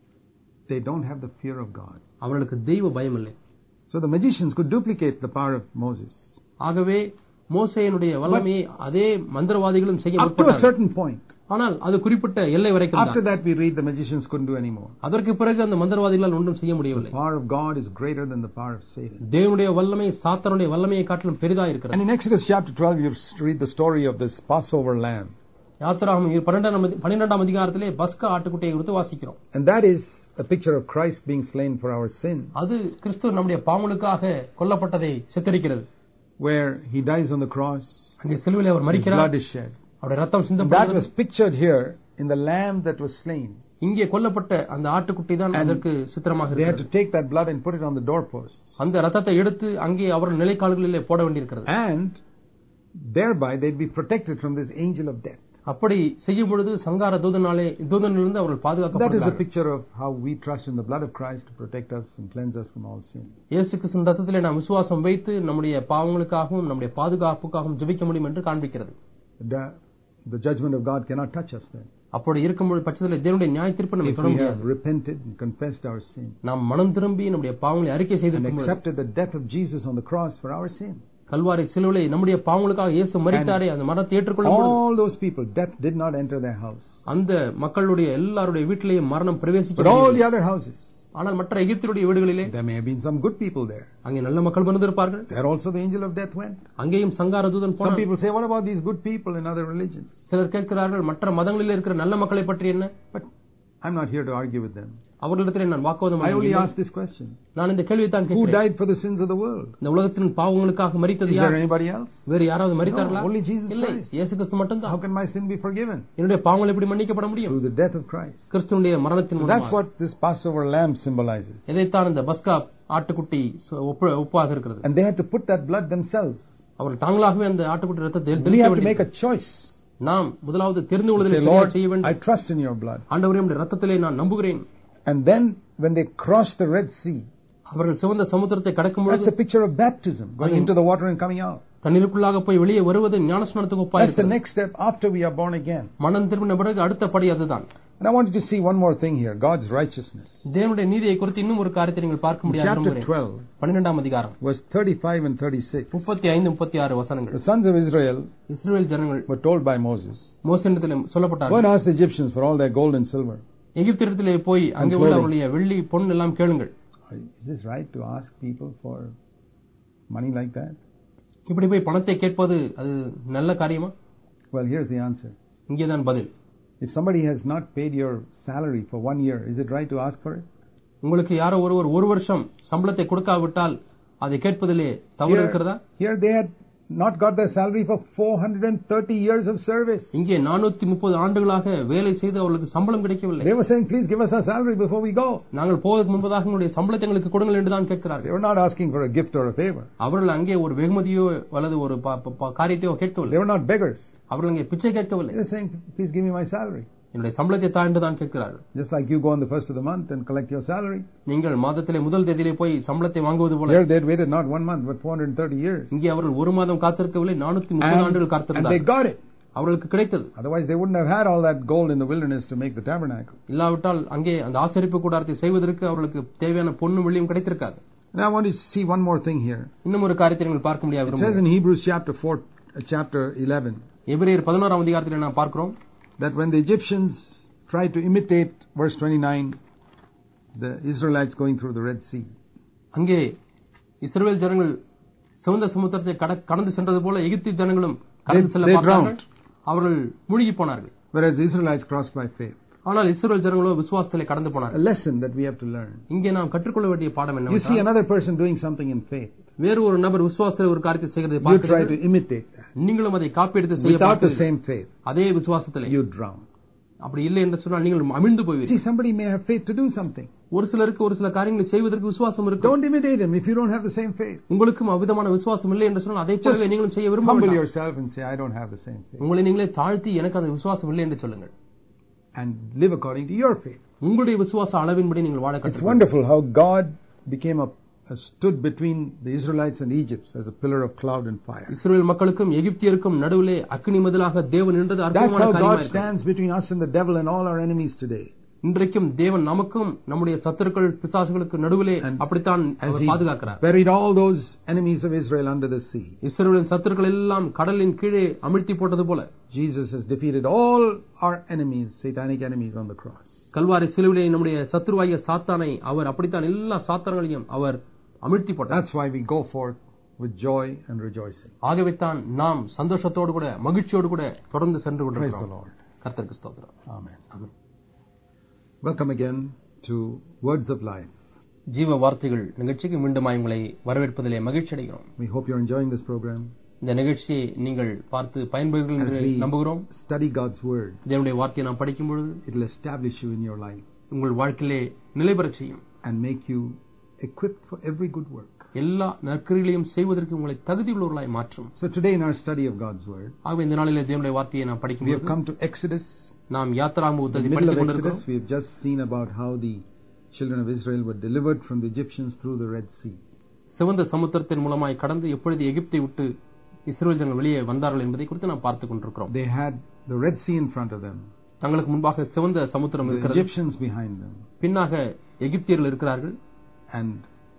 they don't have the fear of God. அவர்களுக்கு தெய்வ பயம் இல்லை. So the magicians could duplicate the power of Moses. ஆகவே மோசேயினுடைய வல்லமையை அதே மந்திரவாதிகளும் செய்ய up to a certain point. ஆனால் அது குறிப்பிட்ட எல்லை வரைக்கும் தான். After that we read the magicians couldn't do anymore. அதற்கு பிறகு அந்த மந்திரவாதிகளால் ஒன்றும் செய்ய முடியவில்லை. The power of God is greater than the power of Satan. தேவனுடைய வல்லமை சாத்தானுடைய வல்லமையை காட்டிலும் பெரிதாக இருக்கிறது. And in Exodus chapter twelve you read the story of this Passover lamb. யாத்திராகமம் பன்னிரண்டாம் அதிகாரத்திலே பஸ்கா ஆட்டுக்குட்டியை குறித்து வாசிக்கிறோம். And that is a picture of Christ being slain for our sin. அது கிறிஸ்து நம்முடைய பாவங்களுக்காக கொல்லப்பட்டதை சித்தரிக்கிறது. Where he dies on the cross. அங்கே சிலுவையிலே அவர் மரிக்கிறார். Blood is shed. அவருடைய ரத்தம் சிந்தப்படுகிறது. That was pictured here in the lamb that was slain. இங்கே கொல்லப்பட்ட அந்த ஆட்டுக்குட்டி தான் அதற்கு சித்திரமாக இருக்கிறது. They had to take that blood and put it on the doorposts. அந்த ரத்தத்தை எடுத்து அங்கே அவர்கள் நிலைக்கால்களிலே போட வேண்டியிருக்கிறது. And thereby they'd be protected from this angel of death. அப்படி செய்யும் பொழுது சங்கார தூதனாலே தூதனிலிருந்து அவர்கள் பாதுகாக்கப்படுகிறார்கள். That is a picture of how we trust in the blood of Christ to protect us and cleanse us from all sin. இயேசு கிறிஸ்துவின் ரத்தத்திலே நாம் விசுவாசம் வைத்து நம்முடைய பாவங்களுக்காகவும் நம்முடைய பாதுகாப்புக்காகவும் ஜெபிக்க முடியும் என்று காண்பிக்கிறது. The, the judgment of God cannot touch us then. அப்படி இருக்கும்போது பட்சத்தில் தேவனுடைய நியாய தீர்ப்பு நம்மை தொட முடியாது. If we have repented and confessed our sin. நாம் மனம் திரும்பி நம்முடைய பாவங்களை அறிக்கை செய்திருக்கும் and accepted the death of Jesus on the cross for our sin. Kalvari சிலுவையிலே நம்முடைய பாவங்களுக்காக இயேசு மரித்தாரே, அந்த மரணத்தை ஏற்றுக்கொள்ளும் பொழுது all those people death did not enter their house. அந்த மக்களுடைய எல்லாருடைய வீட்டிலேயும் மரணம் பிரவேசிக்கவில்லை. But all the other houses. ஆனால் மற்ற எகிப்தியருடைய வீடுகளிலே there may have been some good people there. அங்கே நல்ல மக்கள் இருந்திருப்பார்கள். There also the angel of death went. அங்கேயும் சங்கார தூதன் போனான். Some people say, what about these good people in other religions? சிலர் கேட்கிறார்கள், மற்ற மதங்களில் இருக்கிற நல்ல மக்களை பற்றி என்ன? But I'm not here to argue with them. அவர்களிடத்தில் நான் வாக்குவாதம் I only ask this question. நான் இந்த கேள்வியை தான் கேட்கிறேன். Who died for the sins of the world? இந்த உலகத்தின் பாவங்களுக்காக மரித்தது யார்? Is there anybody else? வேறு யாராவது மரித்தார்களா? No, only Jesus இல்லை, Christ. இயேசு கிறிஸ்து மட்டும்தான். How can my sin be forgiven? என்னுடைய பாவங்கள் எப்படி மன்னிக்கப்பட முடியும்? Through the death of Christ. கிறிஸ்துவினுடைய மரணத்தின் மூலமாக. That's what this Passover lamb symbolizes. இதைத்தான் இந்த பஸ்கா ஆட்டுக்குட்டி ஒப்பாக இருக்கிறது. And they had to put that blood themselves. அவர்கள் தாங்களாகவே அந்த ஆட்டுக்குட்டி ரத்தத்தை தெளிக்க வேண்டும். We have to வேண்டும். make a choice. நாம் முதலாவது தெரிந்து கொள்வதில் செய்ய வேண்டும். I trust in your blood. ஆண்டவரே, உம்முடைய ரத்தத்திலே நான் நம்புகிறேன். And then when they crossed the Red Sea, அவர்கள் சிவந்த சமுத்திரத்தை கடக்கும் பொழுது that's a picture of baptism, going into the water and coming out. தண்ணீருக்குள்ளாக போய் வெளியே வருவது ஞானஸ்நானத்துக்கு ஒப்பாக இருக்கிறது. That's the இருக்கிறது. next step after we are born again. மனம் திரும்பின பிறகு அடுத்த படி அதுதான். And I want you to see one more thing here, God's righteousness. தேவனுடைய நீதியை குறித்து இன்னும் ஒரு காரியத்தை நீங்கள் பார்க்க முடியாது. Chapter twelve, பன்னிரண்டாம் அதிகாரம் verse thirty-five and thirty-six. முப்பத்தி ஐந்து முப்பத்தி ஆறு வசனங்கள். The sons of Israel இஸ்ரவேல் ஜனங்கள் were told by Moses, மோசேயிடத்தில் சொல்லப்பட்டார்கள், go and ask the Egyptians for all their gold and silver. எகிப்தியரிடத்திலே போய் அங்கே உள்ள அவருடைய வெள்ளி பொன் எல்லாம் கேளுங்கள். Is this right to ask people for money like that? இப்படி போய் பணத்தை கேட்பது அது நல்ல காரியமா? Well, here's the answer. இங்கேதான் பதில். If somebody has not paid your salary for one year, is it right to ask for it? உங்களுக்கு யாரோ ஒருவர் ஒரு வருஷம் சம்பளத்தை கொடுக்காவிட்டால் அதை கேட்பதிலே தவறு இருக்கிறதா? Here they had not got their salary for four hundred thirty years of service. இங்கே நானூற்று முப்பது ஆண்டுகளாக வேலை செய்து அவர்களுக்கு சம்பளம் கிடைக்கவில்லை. They were saying, please give us our salary before we go. நாங்கள் போவதற்கு முன்பதாக உங்களுடைய சம்பளத்தை எங்களுக்கு கொடுங்கள் என்று தான் கேட்கிறார்கள். They were not asking for a gift or a favor. அவர்கள் அங்கே ஒரு வெகுமதியோ அல்லது ஒரு காரியத்தையோ கேட்கவில்லை. They were not beggars. அவர்கள் அங்கே பிச்சை கேட்கவில்லை. They were saying, please give me my salary. என்னுடைய சம்பளத்தை தா என்று தான் கேட்கிறார்கள். Just like you go on the first of the month and collect your salary. நீங்கள் மாதத்திலே முதல் தேதியிலே போய் சம்பளத்தை வாங்குவது போல. Here they had waited not one month but four hundred thirty years. இங்கே அவர்கள் ஒரு மாதம் காத்திருக்கவில்லை, நானூற்று முப்பது ஆண்டுகள் காத்திருந்தார்கள். And they got it. அவர்களுக்கு கிடைத்தது. Otherwise they wouldn't have had all that gold in the wilderness to make the tabernacle. இல்லாவிட்டால் அங்கே அந்த ஆசரிப்பு கூடாரத்தை செய்வதற்கு அவர்களுக்கு தேவையான பொன்னும் வெள்ளியும் கிடைத்திருக்காது. And I want to see one more thing here. இன்னும் ஒரு காரியத்தை நீங்கள் பார்க்க முடியாது. It says in Hebrews chapter four, uh, chapter eleven. எபிரேயர் பதினோராம் அதிகாரத்தில் நாம் பார்க்கிறோம், that when the Egyptians tried to imitate verse twenty-nine, the Israelites going through the Red Sea. அங்கே இஸ்ரவேல் ஜனங்கள் சிவந்த சமுத்திரத்தை கடந்து சென்றது போல எகிப்திய ஜனங்களும் கடந்து செல்ல பார்த்தார்கள். அவர்கள் மூழ்கி போனார்கள். Whereas the Israelites crossed by faith. ஆனால் இஸ்ரவேல் ஜனங்களோ விசுவாசத்திலே கடந்து போனார்கள். A lesson that we have to learn. இங்கே நாம் கற்றுக்கொள்ள வேண்டிய பாடம் என்ன? You see another person doing something in faith. வேறு ஒரு நபர் விசுவாசத்திலே ஒரு காரியத்தை செய்கிறதை பார்க்கிறீர்கள். You try to imitate that. நீங்களும் அதை காப்பி எடுத்து செய்ய without the same faith. அதே விசுவாசத்திலே you drown. அப்படி இல்லை என்று சொன்னால் நீங்கள் அமிழ்ந்து போவீர்கள். See, somebody may have faith to do something. ஒரு சிலருக்கு ஒரு சில காரியங்களை செய்வதற்கு விசுவாசம் இருக்கு. Don't imitate him if you don't have the same faith. உங்களுக்கும் அவ்விதமான விசுவாசம் இல்லை என்று சொன்னால் அதை போலவே நீங்களும் செய்ய விரும்ப Humble வேண்டாம். yourself and say, I don't have the same faith. உங்களை நீங்களே தாழ்த்தி எனக்கு அந்த விசுவாசம் இல்லை என்று சொல்லுங்கள். And live according to your faith. உங்களுடைய விசுவாச அளவின்படி நீங்கள் வாழ It's கற்றுக்கொள்ளுங்கள். wonderful how God became a, a stood between the Israelites and Egypt as a pillar of cloud and fire. இஸ்ரவேல் மக்களுக்கும் எகிப்தியருக்கும் நடுவிலே அக்கினி மதிலாக தேவன் நின்றது That's அற்புதமான how காரியமாக God இருக்கிறது. stands between us and the devil and all our enemies today. இன்றைக்கும் தேவன் நமக்கும் நம்முடைய சத்துருக்கள் பிசாசுகளுக்கு நடுவிலே And அப்படித்தான் As அவர் he பாதுகாக்கிறார். buried all those enemies of Israel under the sea, இஸ்ரவேலின் சத்துருக்கள் எல்லாம் கடலின் கீழே அமிழ்த்தி போட்டது போல Jesus has defeated all our enemies, satanic enemies, on the cross. Kalvari சிலுவிலே நம்முடைய சத்துருவாகிய சாத்தானை அவர் அப்படித்தான் எல்லா சாத்தான்களையும் அவர் அமிழ்த்தி போட்டார். That's why we go forth with joy and rejoicing. ஆகவே தான் நாம் சந்தோஷத்தோடு கூட மகிழ்ச்சியோடு கூட தொடர்ந்து சென்று Praise the கொண்டிருக்கிறோம். Lord. கர்த்தருக்கு ஸ்தோத்திரம். Amen. Welcome again to Words of Life. ஜீவ வார்த்தைகள் நிகழ்ச்சிக்கு மீண்டும் உங்களை வரவேற்பதிலே மகிழ்ச்சி அடைகிறோம். We hope you're enjoying this program. இந்த நிகழ்ச்சியை நீங்கள் பார்த்து பயன்பெறுவீர்கள் As என்று we நம்புகிறோம். study God's Word, தேவனுடைய வார்த்தையை நாம் படிக்கும் பொழுது it will establish you in your life உங்கள் வாழ்க்கையிலே நிலை பெறச் செய்யும். and make you equipped for every good work. எல்லா நற்கிரியைகளையும் செய்வதற்கு உங்களை தகுதி உள்ளவர்களாய் மாற்றும். So today in our study of God's Word, ஆகவே இந்த நாளிலே தேவனுடைய வார்த்தையை நாம் படிக்கும் we have பொழுது come to Exodus. நாம் யாத்திராகம In the புத்தகத்தை middle படித்துக் of கொண்டிருக்கிறோம். Exodus, we have just seen about how the children of Israel were delivered from the Egyptians through the Red Sea. சிவந்த சமுத்திரத்தின் மூலமாய் கடந்து எப்பொழுது எகிப்தை விட்டு இஸ்ரவேல் ஜனங்கள் வெளியே வந்தார்கள் என்பதை குறித்து நாம் பார்த்துக் கொண்டிருக்கிறோம். They had the Red Sea in front of them, தங்களுக்கு முன்பாக சிவந்த சமுத்திரம் the இருக்கிறது, Egyptians behind them, பின்னாக எகிப்தியர்கள் இருக்கிறார்கள். and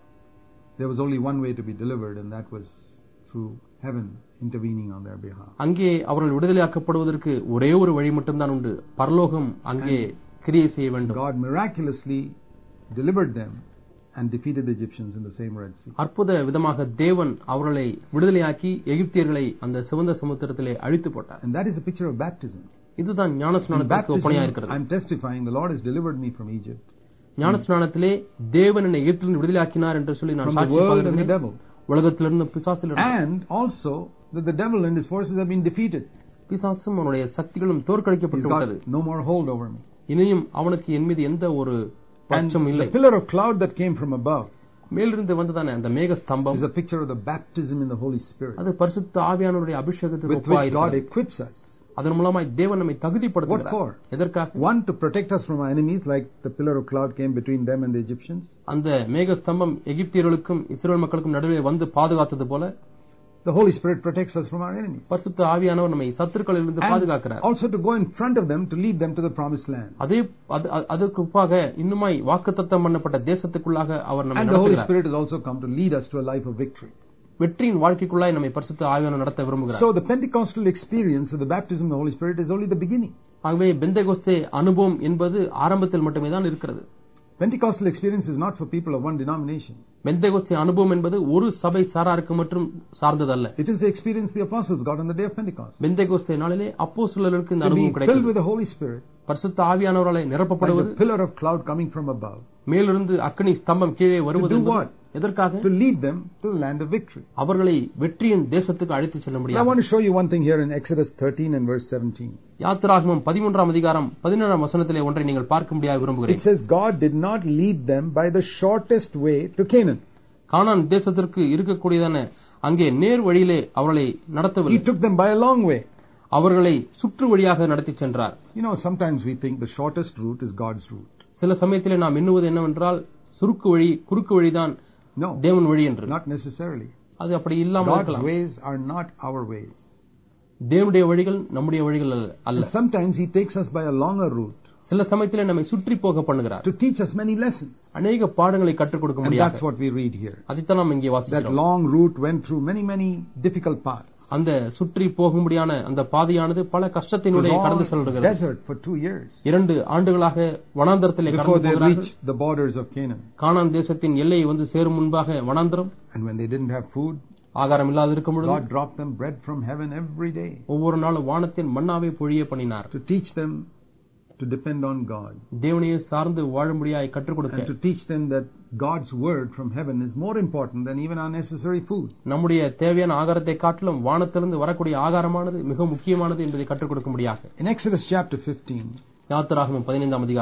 there was only one way to be delivered, and that was through heaven intervening on their behalf. அங்கே அவர்கள் விடுதலையாக்கப்படுவதற்கு ஒரே ஒரு வழி மட்டும்தான் உண்டு, பரலோகம் அங்கே கிரியை செய்ய வேண்டும். God miraculously delivered them and defeated the Egyptians in the same Red Sea. அற்புத விதமாக தேவன் அவர்களை விடுதலையாக்கி எகிப்தியர்களை அந்த சிவந்த சமுத்திரத்திலே அழித்து போட்டார். And that is a picture of baptism. இதுதான் In ஞானஸ்நானத்திற்கு ஒப்பனையா baptism, இருக்கிறது. I'm testifying the Lord has delivered me from Egypt, ஞானஸ்நானத்திலே தேவன் என்னை எகிப்திலிருந்து விடுதலையாக்கினார் என்று சொல்லி நான் from the சாட்சி world and the பகிர்கிறேன். devil, உலகத்திலிருந்து பிசாசிலிருந்து, and also that the devil and his forces have been defeated. பிசாசும் அவனுடைய சக்திகளும் He's தோற்கடிக்கப்பட்டு விட்டது. got no more hold over me. இனியும் அவனுக்கு என் மீது எந்த ஒரு And பட்சம் இல்லை. the pillar of cloud that came from above மேலிருந்து வந்ததான அந்த மேக ஸ்தம்பம் is a picture of the baptism in the Holy Spirit, அது பரிசுத்த ஆவியானவருடைய அபிஷேகத்துக்கு with which God ஒப்பாயிருக்கிறது. equips us. அதன் மூலமாய் தேவன் நம்மை What தகுதிப்படுத்துகிறார். for? எதற்காக? One, to protect us from our enemies, like the pillar of cloud came between them and the Egyptians. அந்த மேக ஸ்தம்பம் எகிப்தியர்களுக்கும் இஸ்ரவேல் மக்களுக்கும் நடுவே வந்து பாதுகாத்தது போல The Holy Spirit protects us from our enemies. பரிசுத்த ஆவியானவர் நம்மை சத்துருக்களிலிருந்து And பாதுகாக்கிறார். also to go in front of them to lead them to the promised land. அதே அது- அது- அதற்கு ஒப்பாக இன்னுமாய் வாக்குத்தத்தம் பண்ணப்பட்ட தேசத்துக்குள்ளாக அவர் நம்மை And the Holy நடத்துகிறார். Spirit has also come to lead us to a life of victory. வெற்றியின் வாழ்க்கைக்குள்ளாய் நம்மை பரிசுத்த ஆவியானவர் நடத்த விரும்புகிறார். So the Pentecostal experience of the baptism of the Holy Spirit is only the beginning. ஆகவே பெந்தெகோஸ்தே அனுபவம் என்பது ஆரம்பத்தில் மட்டுமே தான் இருக்கிறது. Pentecostal experience is not for people of one denomination. பெந்தெகோஸ்தே அனுபவம் என்பது ஒரு சபை சாராருக்கு மட்டும் சார்ந்ததல்ல. It is the experience the apostles got on the day of Pentecost. பெந்தெகோஸ்தே நாளிலே அப்போஸ்தலர்களுக்கு இந்த To be அனுபவம் filled கிடைத்தது. with the Holy Spirit, பரிசுத்த ஆவியானவராலே like நிரப்பப்படுவது, a pillar of cloud coming from above, மேலிருந்து அக்கினி ஸ்தம்பம் கீழே வருவது do என்பது what? எதற்காக? to lead them to the land of victory. அவர்களை வெற்றியின் தேசத்துக்கு அழைத்துச் செல்ல I முடியாது. want to show you one thing here in Exodus thirteen and verse seventeen. யாத்திராகமம் பதிமூன்றாம் அதிகாரம் பதினேழாம் வசனத்திலே ஒன்றை நீங்கள் பார்க்க முடியாது It விரும்புகிறேன். says God did not lead them by the shortest way to Canaan. கானான் தேசத்திற்கு இருக்கக்கூடியதான அங்கே நேர் வழியிலே அவர்களை He நடத்தவில்லை, took them by a long way. அவர்களை சுற்று வழியாக நடத்தி சென்றார். You know, sometimes we think the shortest route is God's route. சில சமயத்திலே நாம் எண்ணுவது என்னவென்றால் சுருக்கு வழி குறுக்கு வழிதான் No, தேவன் வழி என்று. not necessarily. அது அப்படி இல்லாமல் God's இருக்கலாம். ways are not our ways. தேவனுடைய வழிகள் நம்முடைய வழிகள் அல்ல- அல்ல. And sometimes He takes us by a longer route சில சமயத்திலே நம்மை சுற்றி போக பண்ணுகிறார், to teach us many lessons. அநேக பாடங்களை கற்றுக் கொடுக்க And முடியாது. that's what we read here. அதைத்தான் நாம் இங்கே That வாசிக்கிறோம். long route went through many, many difficult paths. அந்த சுற்றி போகும்படியான அந்த பாதையானது பல It was கஷ்டத்தினுடைய கடந்து all செல்கிறது. desert for two years இரண்டு ஆண்டுகளாக வனாந்தரத்திலே before கடந்து they போகிறார்கள். reached the borders of Canaan. கானான் தேசத்தின் எல்லையை வந்து சேரும் முன்பாக வனாந்தரம், And when they didn't have food, ஆகாரம் இல்லாது இருக்கும் பொழுது God dropped them bread from heaven every day ஒவ்வொரு நாளும் வானத்தின் மன்னாவை பொழிய பண்ணினார். to teach them to depend on God தேவனையே சார்ந்து வாழும்படியாய் கற்றுக் கொடுக்க, and to teach them that God's word from heaven is more important than even our necessary food. நம்முடைய தேவையான ஆகாரத்தை காட்டிலும் வானத்திலிருந்து வரக்கூடிய ஆகாரமானது மிக முக்கியமானது என்பதை கற்றுக் கொடுக்க முடியாது. In Exodus chapter fifteen, யாத்திராகமம் பதினைந்தாம் அதிகாரம்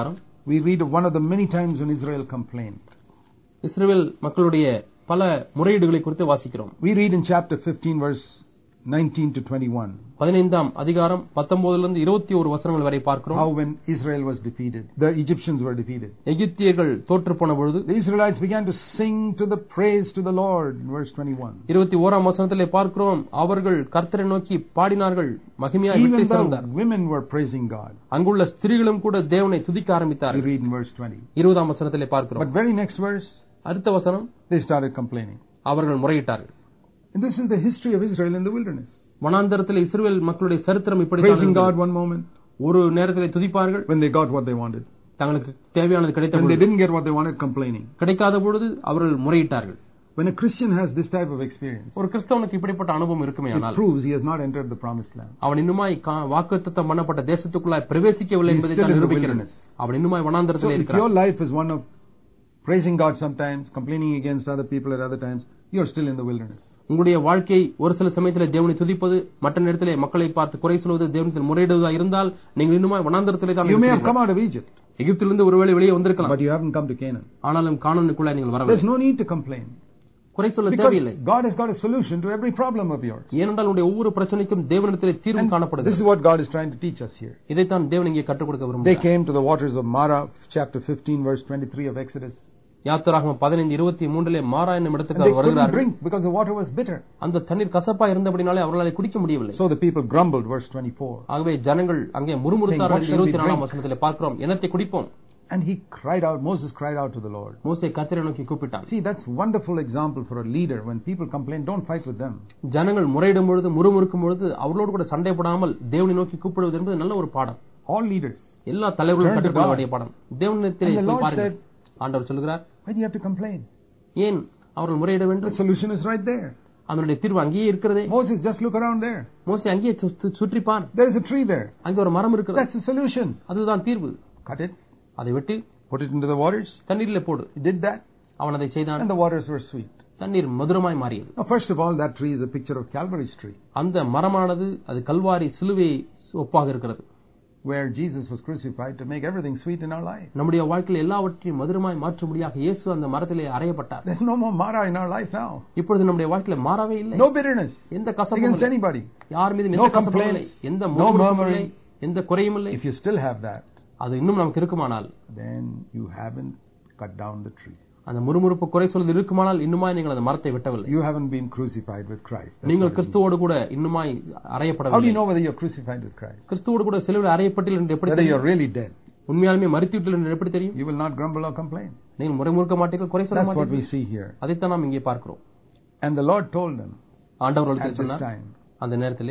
we read of one of the many times when Israel complained. இஸ்ரவேல் மக்களுடைய பல முறையீடுகளை குறித்து வாசிக்கிறோம். We read in chapter fifteen verse nineteen to twenty-one. பதினைந்தாம் அதிகாரம் பத்தொன்பதிலிருந்து இருபத்தி ஒரு வசனங்கள் வரை பார்க்கிறோம். How when Israel was defeated, the Egyptians were defeated. எகிப்தியர்கள் தோற்றுப்போன பொழுது The Israelites began to sing to the praise to the Lord in verse twenty-one. இருபத்தி ஓராம் வசனத்திலே பார்க்கிறோம், அவர்கள் கர்த்தரை நோக்கி பாடினார்கள், மகிமையாய் விட்டு Even the சிறந்தார். women were praising God. அங்குள்ள ஸ்திரீகளும் கூட தேவனை துதிக்க We ஆரம்பித்தார்கள். read in verse twenty. இருபதாம் வசனத்திலே பார்க்கிறோம். But very next verse, அடுத்த வசனம், they started complaining. அவர்கள் முறையிட்டார்கள். And this is the history of Israel in the wilderness. வனாந்தரத்தில் இஸ்ரவேல் மக்களுடைய சரித்திரம் இப்படி Praising God one moment, ஒரு நேரத்திலே துதிப்பார்கள், when they got what they wanted. தங்களுக்கு தேவையானது கிடைத்த When they பொழுது, didn't get what they wanted, complaining. கிடைக்காத பொழுது அவர்கள் முறையிட்டார்கள். When a Christian has this type of experience, ஒரு கிறிஸ்தவனுக்கு இப்படிப்பட்ட அனுபவம் இருக்குமே it ஆனால் proves he has not entered the promised land. அவன் இன்னுமாய் வாக்குத்தத்தம் பண்ணப்பட்ட தேசத்துக்குள்ளாய் பிரவேசிக்கவில்லை He is என்பதை still தான் in the நிரூபிக்கிறது. wilderness. அவன் இன்னுமாய் So வனாந்தரத்தில் if your இருக்கிறான். life is one of praising God sometimes, complaining against other people at other times, you are still in the wilderness. உங்களுடைய வாழ்க்கை ஒரு சில சமயத்தில் தேவனை துதிப்பது, மற்ற நேரத்திலே மக்களை பார்த்து குறை சொல்வது, தேவனத்தில் முறையிடுவதா இருந்தால் நீங்கள் இன்னுமாய் வனாந்தரத்திலே தான் You may have இருக்கிறீர்கள். come out of Egypt, எகிப்திலிருந்து ஒருவேளை வெளியே வந்திருக்கலாம், but you haven't come to Canaan. ஆனாலும் கானானுக்குள்ளாய் நீங்கள் வரவில்லை. There's no need to complain. குறை சொல்ல Because தேவையில்லை. God has got a solution to every problem of yours. ஏனென்றால் உங்களுடைய ஒவ்வொரு பிரச்சனைக்கும் தேவனிடத்திலே தீர்வு And this காணப்படுகிறது. is what God is trying to teach us here. இதைத்தான் தேவன் இங்கே கற்றுக் கொடுக்க They விரும்புகிறார். came to the waters of Mara, chapter fifteen, verse twenty-three of Exodus. யாத்திராகமம் பதினைந்து இருபத்தி மூன்றிலே மாரா என்னும் இடத்துக்கு And they அவர் couldn't வருகிறார்கள். drink because the water was bitter. அந்த தண்ணீர் கசப்பா இருந்தபடினாலே அவர்களால் குடிக்க முடியவில்லை. So the people grumbled, verse twenty-four. ஆகவே ஜனங்கள் அங்கே முறுமுறுத்தார்கள். Saying, "What shall we இருபத்தி நாலாம் drink?" வசனத்திலே பார்க்கிறோம், என்னத்தை குடிப்போம்? And he cried out, Moses cried out to the Lord. மோசே கர்த்தரை நோக்கி கூப்பிட்டான். See, that's wonderful example for a leader. When people complain, don't fight with them. ஜனங்கள் முறையிடும் பொழுது, முறுமுறுக்கும் பொழுது அவர்களோடு கூட சண்டை போடாமல் தேவனை நோக்கி கூப்பிடுவது என்பது நல்ல ஒரு பாடம். All leaders. எல்லா தலைவர்களும் Turn to கற்றுக்கொள்ள God. வேண்டிய பாடம். தேவனிடத்திலே And the போய் Lord பாருங்கள். said, ஆண்டவர் சொல்கிறார், why do you have to complain? ஏன் அவர்கள் முறையிட The வேண்டும்? solution is right there. அதனுடைய தீர்வு அங்கேயே இருக்கிறதே. Moses, just look around there. மோசே அங்கேயே சு- சுற்றிப்பான். There is a tree there. அங்கே ஒரு மரம் இருக்கிறது. That's the solution. அதுதான் தீர்வு. Cut it, அதை வெட்டி put it into the waters. தண்ணீரிலே போடு. He did that, அவன் அதை செய்தான். and the waters were sweet. தண்ணீர் மதுரமாய் மாறியது. Now, first of all, that tree is a picture of Calvary's tree, அந்த மரமானது அது கல்வாரி சிலுவை ஒப்பாக இருக்கிறது. where Jesus was crucified to make everything sweet in our life. நம்முடைய வாழ்க்கையில் எல்லாவற்றையும் மதுரமாய் மாற்றும்படியாக இயேசு அந்த மரத்திலே அறையப்பட்டார். There's no more Mara in our life now. இப்பொழுது நம்முடைய வாழ்க்கையில மாறவே இல்லை. No bitterness எந்த கசப்பும் against இல்லை. anybody. யார் மீதும் No எந்த கசப்பும் இல்லை. complaints. எந்த No முறுமுறுப்பும் இல்லை. murmuring. எந்த குறையும் இல்லை. If you still have that, அது இன்னும் நமக்கு இருக்குமானால், then you haven't cut down the tree. அந்த முறுமுறுப்பு குறை சொல்வது இருக்குமானால் இன்னுமாய் நீங்கள் அந்த மரத்தை வெட்டவில்லை. You haven't been crucified with Christ. That's நீங்கள் what it means. கிறிஸ்துவோடு கூட இன்னுமாய் How do அறையப்படவில்லை. you know whether you're crucified with Christ? கிறிஸ்துவோடு கூட சிலுவையில் அறையப்பட்டீர்கள் என்று எப்படி Whether தெரியும்? you're really dead. உண்மையாலுமே மரித்துவிட்டீர்கள் என்று எப்படி தெரியும்? You will not grumble or complain. நீங்கள் முறைமுறுக்க மாட்டீர்கள், குறை சொல்ல That's what we மாட்டீர்கள். see here. அதைத்தான் நாம் இங்கே பார்க்கிறோம். And the Lord told them ஆண்டவர்களுக்கு at this சொன்னார், time அந்த நேரத்திலே,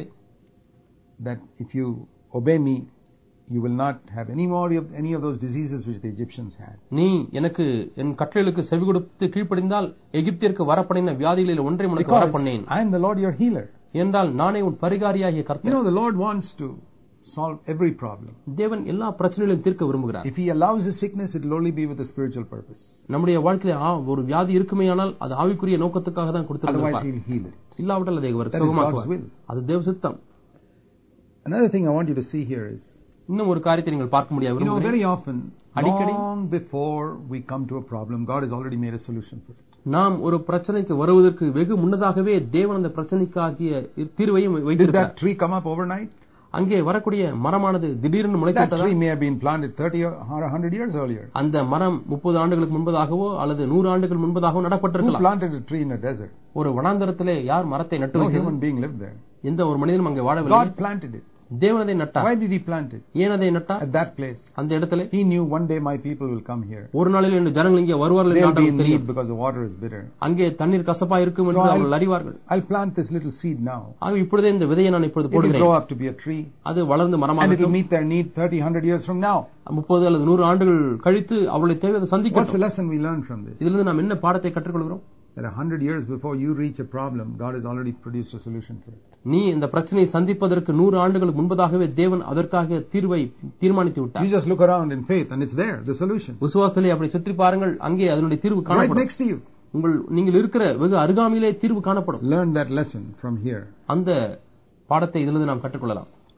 that if you obey me, you will not have any more of any of those diseases which the Egyptians had. நீ எனக்கு என் கட்டளைகளுக்கு செவி கொடுத்து கீழ்ப்படிந்தால் எகிப்திற்கு வரப்படின வியாதிகளில் ஒன்றை உனக்கு Because வரப்பண்ணேன். I am the Lord your healer. என்றால் நானே உன் பரிகாரியாகிய You கர்த்தர். know, the Lord wants to solve every problem. தேவன் எல்லா பிரச்சனைகளையும் தீர்க்க விரும்புகிறார். If he allows a sickness, it will only be with a spiritual purpose. நம்முடைய வாழ்க்கையில ஆ, ஒரு வியாதி இருக்குமேயானால் அது ஆவிக்குரிய நோக்கத்துக்காக தான் Otherwise, கொடுத்திருப்பார். he'll heal it. இல்லாவிட்டால் அதை அவர் That is God's சுகமாக்குவார். will. அது தேவ சித்தம். Another thing I want you to see here is, இன்னும் ஒரு காரியத்தை நீங்கள் பார்க்க முடியாது. you know, very often, அடிக்கடி long before we come to a problem, God has already made a solution for it. நாம் ஒரு பிரச்சனைக்கு வருவதற்கு வெகு முன்னதாகவே தேவன் அந்த பிரச்சனைக்காகிய தீர்வையும் Did வைத்திருக்கிறார். that tree come up overnight? அங்கே வரக்கூடிய மரமானது திடீரென்று முளைத்து That விட்டதா? tree may have been planted thirty or one hundred years earlier. அந்த மரம் முப்பது ஆண்டுகளுக்கு முன்பதாகவோ அல்லது நூறு ஆண்டுகள் முன்பதாகவோ Who நடப்பட்டிருக்கலாம். planted a tree in a desert? ஒரு வனாந்தரத்திலே யார் மரத்தை நட்டு No வைத்தது? human being lived there. எந்த ஒரு மனிதனும் அங்கே வாழவில்லை. God planted it. தேவன் அதை நட்டார். Why did he plant it? ஏன் அதை நட்டார்? At that place. அந்த இடத்திலே He knew one day my people will come here. ஒரு நாளில் இந்த ஜனங்கள் இங்கே வருவார்கள் என்று They'll be in ஆண்டவருக்கு தெரியும். need because the water is bitter. அங்கே தண்ணீர் கசப்பா இருக்கும் என்று So I'll- அவர்கள் அறிவார்கள். I'll plant this little seed now. ஆக இப்பொழுதே இந்த விதையை நான் இப்பொழுது It will grow போடுகிறேன். up to be a tree. அது வளர்ந்து And it will மரமாகும். meet their need thirty, one hundred years from now. முப்பது அல்லது நூறு ஆண்டுகள் கழித்து அவளுடைய தேவை What's the சந்திக்கும். lesson we learn from this? இதிலிருந்து நாம் என்ன பாடத்தை கற்றுக்கொள்கிறோம்? That a hundred years before you reach a problem, God has already produced a solution for it. நீ இந்த பிரச்சனையை சந்திப்பதற்கு நூறு ஆண்டுகளுக்கு முன்பதாகவே தேவன் அதற்காக தீர்வை தீர்மானித்து விட்டார். You just look around in faith and it's there, the solution. விசுவாசத்திலே அப்படி சுற்றி பாருங்கள், அங்கே அதனுடைய தீர்வு Right காணப்படும். next to you. உங்கள் நீங்கள் இருக்கிற வெகு அருகாமையிலே தீர்வு காணப்படும். Learn that lesson from here. அந்த பாடத்தை இதிலிருந்து நாம் கற்றுக்கொள்ளலாம்.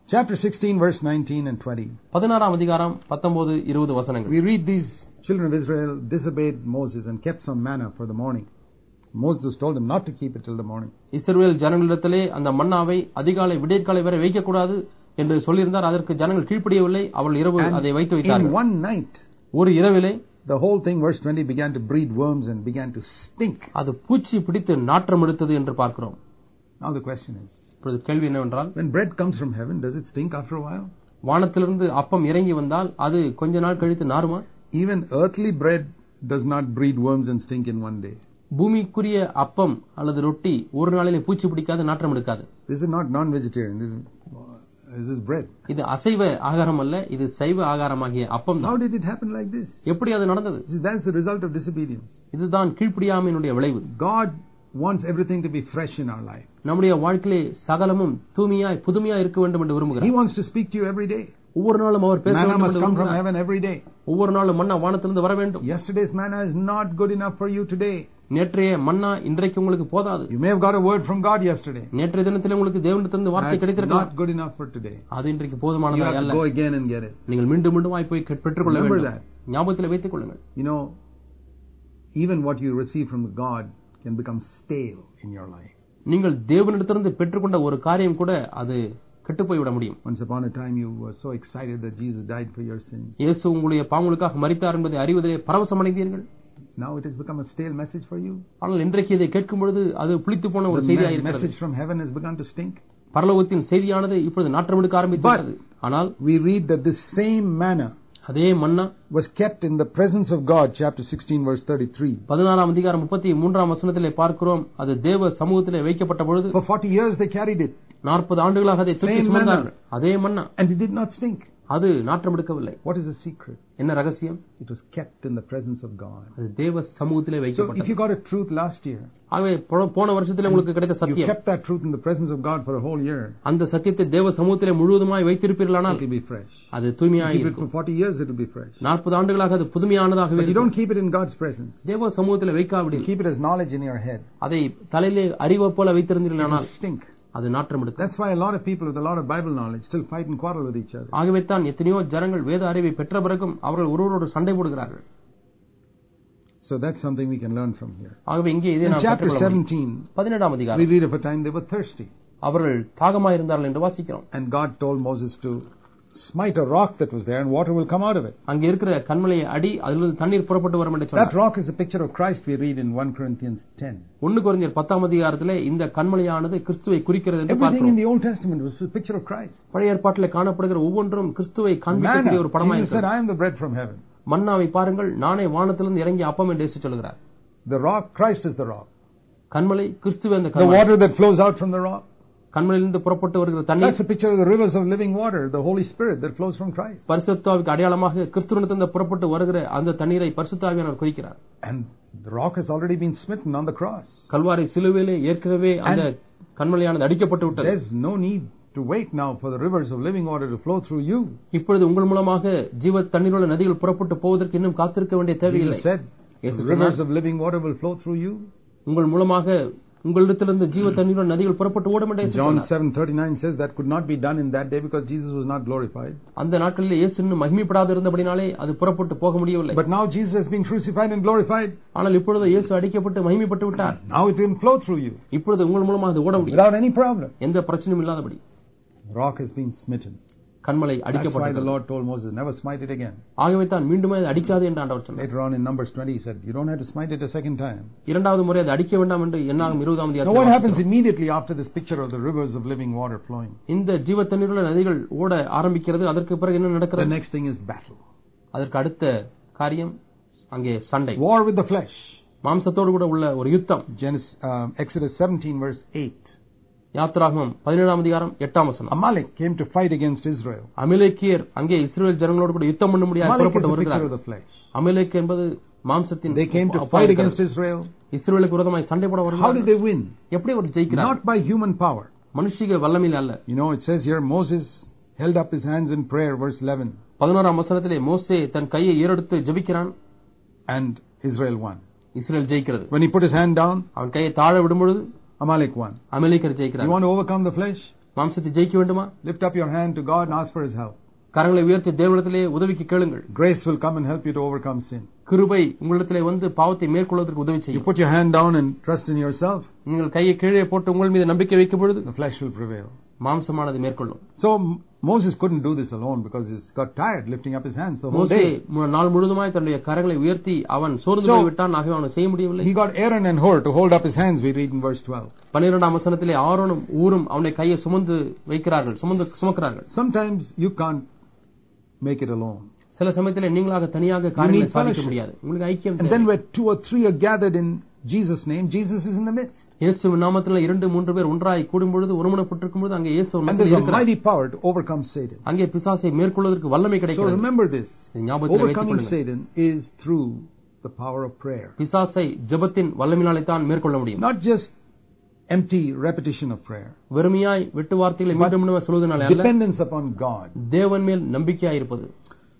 Chapter sixteen, verse nineteen and twenty. பதினாறாம் அதிகாரம் பத்தொன்பது இருபது வசனங்கள். We read these children of Israel disobeyed Moses and kept some manna for the morning. Moses told them not to keep it till the morning. இஸ்ரவேல் ஜனங்களிடத்திலே அந்த மன்னாவை அதிகாலை விடியற்காலை வரை வைக்க கூடாது என்று சொல்லியிருந்தார். அதற்கு ஜனங்கள் கீழ்ப்படியவில்லை. அவர்கள் இரவு அதை வைத்து வைத்தார்கள். In one night, ஒரு இரவிலே the whole thing, verse twenty, began to breed worms and began to stink. அது பூச்சி பிடித்து நாற்றம் எடுத்தது என்று பார்க்கிறோம். Now the question is, இப்பொழுது கேள்வி என்னவென்றால், when bread comes from heaven, does it stink after a while? வானத்திலிருந்து அப்பம் இறங்கி வந்தால் அது கொஞ்ச நாள் கழித்து நாறுமா? Even earthly bread does not breed worms and stink in one day. பூமிக்குரிய அப்பம் அல்லது ரொட்டி ஒரு நாளிலே பூச்சி பிடிக்காது, நாற்றம் எடுக்காது. This is not non-vegetarian. This is, this is bread. இது அசைவ ஆகாரம் அல்ல, இது சைவ ஆகாரமாகிய அப்பம் தான். How did it happen like this? எப்படி அது நடந்தது? That's the result of disobedience. இதுதான் கீழ்ப்படியாமையினுடைய விளைவு. God wants everything to be fresh in our life. நம்முடைய வாழ்க்கையிலே சகலமும் தூய்மையாய் புதுமையாய் இருக்க வேண்டும் என்று விரும்புகிறார். He wants to speak to you every day. ஒவ்வொரு நாளும் அவர் பேச வேண்டும் என்று விரும்புகிறார். Manna must come from heaven every day. ஒவ்வொரு நாளும் மன்னா வானத்திலிருந்து வர வேண்டும். Yesterday's manna is not good enough for you today. நேற்றைய மன்னா இன்றைக்கு உங்களுக்கு போதாது. You may have got a word from God yesterday. நேற்றைய தினத்திலே உங்களுக்கு தேவனிடத்திலிருந்து வார்த்தை கிடைத்திருக்கலாம். Not good enough for today. அது இன்றைக்கு போதுமானதா அல்ல. Go again and get it. நீங்கள் மீண்டும் மீண்டும் போய் பெற்றுக்கொள்ள வேண்டும். ஞாபகத்தில் வைத்துக் கொள்ளுங்கள். You know, even what you receive from God can become stale in your life. நீங்கள் தேவனிடத்திலிருந்து பெற்றுக்கொண்ட ஒரு காரியம் கூட அது கெட்டு போய் விட முடியும். Once upon a time you were so excited that Jesus died for your sins. இயேசு உங்களுடைய பாவங்களுக்காக மரித்தார் என்பதை அறிவதிலே பரவசமடைந்தீர்கள். Now it has become a stale message for you. ஆனால் இன்றைக்கு இதை கேட்கும் பொழுது அது புளித்து போன ஒரு செய்தியாக இருக்கிறது. The message from heaven has begun to stink. பரலோகத்தின் செய்தியானது இப்பொழுது நாற்றம் எடுக்க ஆரம்பித்தது. ஆனால் we read that this same manna அதே மன்னா was kept in the presence of God, chapter sixteen, verse thirty-three. பதினாறாம் அதிகாரம் முப்பத்தி மூன்றாம் வசனத்திலே பார்க்கிறோம், அது தேவ சமூகத்திலே வைக்கப்பட்ட பொழுது for forty years they carried it. நாற்பது ஆண்டுகளாக அதை தூக்கி சுமந்தார்கள். அதே மன்னா, and it did not stink. அது நாற்றம் எடுக்கவில்லை. What is the secret? என்ன ரகசியம்? It was kept in the presence of God. அது தேவ சமூகத்திலே வைக்கப்பட்டது. So if you got a truth last year, ஆகவே போன வருஷத்திலே உங்களுக்கு கிடைத்த சத்தியம், you kept that truth in the presence of God for a whole year, அந்த சத்தியத்தை தேவ சமூகத்திலே முழுவதுமாய் வைத்திருப்பீர்களானால் it will be fresh. அது தூய்மையாக இருக்கும். இருக்கும். For forty years it will be fresh. நாற்பது ஆண்டுகளாக அது புதுமையானதாகவே இருக்கும். You don't keep it in God's presence. தேவ சமூகத்திலே வைக்காவிடில், keep it as knowledge in your head, அதை தலையிலே அறிவு போல வைத்திருந்தீர்களானால் it will stink. அது நாற்றம் எடுக்கும். That's why a lot of people with a lot of Bible knowledge still fight and quarrel with each other. ஆகவே தான் எத்தனையோ ஜனங்கள் வேத அறிவை பெற்ற பிறகும் அவர்கள் ஒருவரோடு சண்டை போடுகிறார்கள். So that's something we can learn from here. ஆகவே இங்கே இதே நாம் chapter seventeen, பதினேழாம் அதிகாரம், we read of a time they were thirsty. அவர்கள் தாகமாய் இருந்தார்கள் என்று வாசிக்கிறோம். And God told Moses to smite a rock that was there and water will come out of it. அங்கே இருக்கிற கன்மலையை அடி, அதிலிருந்து தண்ணீர் புறப்பட்டு வரும் என்று சொன்னார். That rock is a picture of Christ, we read in First Corinthians ten. ஒன்று கொரிந்தியர் பத்தாம் அதிகாரத்திலே இந்த கன்மலையானது கிறிஸ்துவை குறிக்கிறது என்று பார்க்கிறோம். Everything in the Old Testament was a picture of Christ. பழைய ஏற்பாட்டிலே காணப்படுகிற ஒவ்வொன்றும் கிறிஸ்துவை காண்பிக்கக்கூடிய ஒரு படமாக இருக்கிறது. Jesus said, I am the bread from heaven. மன்னாவை பாருங்கள், நானே வானத்திலிருந்து இறங்கிய அப்பம் என்று இயேசு சொல்கிறார். The rock, Christ is the rock. கன்மலை கிறிஸ்துவே அந்த கன்மலை. The water that flows out from the rock, கன்மலையிலிருந்து புறப்பட்டு வருகிற தண்ணீர், that's a picture of the rivers of living water, the Holy Spirit that flows from Christ. பரிசுத்த ஆவிக்கு அடையாளமாக கிறிஸ்துவிலிருந்து புறப்பட்டு வருகிற அந்த தண்ணீரை பரிசுத்த ஆவியானவர் குறிக்கிறார். And the rock has already been smitten on the cross. Kalvari சிலுவையிலே ஏற்கனவே அந்த கன்மலையானது அடிக்கப்பட்டு விட்டது. There's no need to wait now for the rivers of living water to flow through you. இப்பொழுது உங்கள் மூலமாக ஜீவ தண்ணீருள்ள நதிகள் புறப்பட்டு போவதற்கு இன்னும் காத்திருக்க வேண்டிய தேவையில்லை. Jesus said, the rivers of living water will flow through you. உங்கள் மூலமாக உங்களிடத்திலிருந்து ஜீவ தண்ணீருள்ள நதிகள் புறப்பட்டு ஓடும் என்று John seven thirty-nine says that could not be done in that day because Jesus was not glorified. அந்த நாட்களில் இயேசு இன்னும் மகிமைப்படாத இருந்தபடினாலே அது புறப்பட்டு போக முடியவில்லை. But now Jesus has been crucified and glorified. ஆனால் இப்பொழுது இயேசு அடிக்கப்பட்டு மகிமைப்பட்டு விட்டார். Now it will flow through you. இப்பொழுது உங்கள் மூலமாக அது ஓட முடியும் without any problem. எந்த பிரச்சனையும் இல்லாதபடி. The rock has been smitten. கன்மலை அடிக்கப்பட்டது. That's why the Lord told Moses, never smite it again. ஆகவே தான் மீண்டும் அதை அடிக்காதே என்று ஆண்டவர் சொன்னார். Later on in Numbers twenty he said, you don't have to smite it a second time. இரண்டாவது முறை அதை அடிக்க வேண்டாம் என்று என்னாகும் இருபதாம் அதிகாரத்தில். Now what happens immediately after this picture of the rivers of living water flowing? இந்த ஜீவ தண்ணீருள்ள நதிகள் ஓட ஆரம்பிக்கிறது. அதற்கு பிறகு என்ன நடக்கிறது? The next thing is battle. அதற்கு அடுத்த காரியம் அங்கே சண்டை. War with the flesh. மாம்சத்தோடு கூட உள்ள ஒரு யுத்தம். Genesis uh, Exodus seventeen verse eight. யாத்திராகமம் பதினேழாம் அதிகாரம் எட்டாம் வசனம். Amalek came to fight against Israel. அமலேக்கியர் அங்கே இஸ்ரவேல் ஜனங்களோடு கூட யுத்தம் பண்ண முடியாது புறப்பட்டு வருகிறார்கள். அமலேக் என்பது மாம்சத்தின். They came to fight against Israel. இஸ்ரவேலுக்கு விரோதமாய் சண்டை போட வருகிறார்கள். How did they win? எப்படி அவர் ஜெயிக்கிறார்? Not by human power. மனுஷிக வல்லமையில் அல்ல. You know it says here Moses held up his hands in prayer, verse eleven. பதினோராம் வசனத்திலே மோசே தன் கையை ஏறெடுத்து ஜெபிக்கிறான். And Israel won. இஸ்ரவேல் ஜெயிக்கிறது. When he put his hand down, அவன் கையை தாழ விடும்பொழுது Amalek won. அமலேக்கர் ஜெயிக்கிறார். You want to overcome the flesh? மாம்சத்தை ஜெயிக்க வேண்டுமா? Lift up your hand to God and ask for His help. கரங்களை உயர்த்தி தேவனிடத்திலே உதவிக்கு கேளுங்கள். Grace will come and help you to overcome sin. கிருபை உங்களிடத்திலே வந்து பாவத்தை மேற்கொள்வதற்கு உதவி You செய்யும். put your hand down and trust in yourself, நீங்கள் கையை கீழே போட்டு உங்கள் மீது நம்பிக்கை வைக்கும் பொழுது the flesh will prevail. மாம்சமானது மேற்கொள்ளும். So Moses couldn't do this alone because he got tired lifting up his hands the whole மோசே day. நாள் முழுதுமாய் தன்னுடைய கரங்களை உயர்த்தி அவன் சோர்ந்து So- போய்விட்டான். ஆகவே அவனை செய்ய முடியவில்லை. He got Aaron and Hur to hold up his hands, we read in verse twelve. பன்னிரண்டாம் வசனத்திலே ஆரோனும் ஊரும் அவனுடைய கையை சுமந்து வைக்கிறார்கள், சுமந்து சுமக்கிறார்கள். Sometimes you can't make it alone. சில சமயத்திலே நீங்களாக தனியாக காரியங்களை need சாதிக்க fellowship. முடியாது. உங்களுக்கு ஐக்கியம் And then தேவை. where two or three are gathered in Jesus' name, Jesus is in the midst. இயேசுவின் நாமத்திலே இரண்டு மூன்று பேர் ஒன்றாய் கூடும் பொழுது ஒருமனப்பட்டிருக்கும் பொழுது அங்கே இயேசு And மத்தியில் there's a இருக்கிறார். mighty power to overcome Satan. அங்கே பிசாசை மேற்கொள்வதற்கு வல்லமை So கிடைக்கிறது. remember this. இதை ஞாபகத்தில் வைத்துக் Overcoming கொள்ளுங்கள். Satan is through the power of prayer. பிசாசை ஜெபத்தின் வல்லமையினாலே தான் மேற்கொள்ள முடியும். Not just empty repetition of prayer. வெறுமையாய் வெட்டு வார்த்தைகளை மீண்டும் மீண்டும் சொல்வதனாலே அல்ல, Dependence upon God. தேவன் மேல் நம்பிக்கையாய் இருப்பது.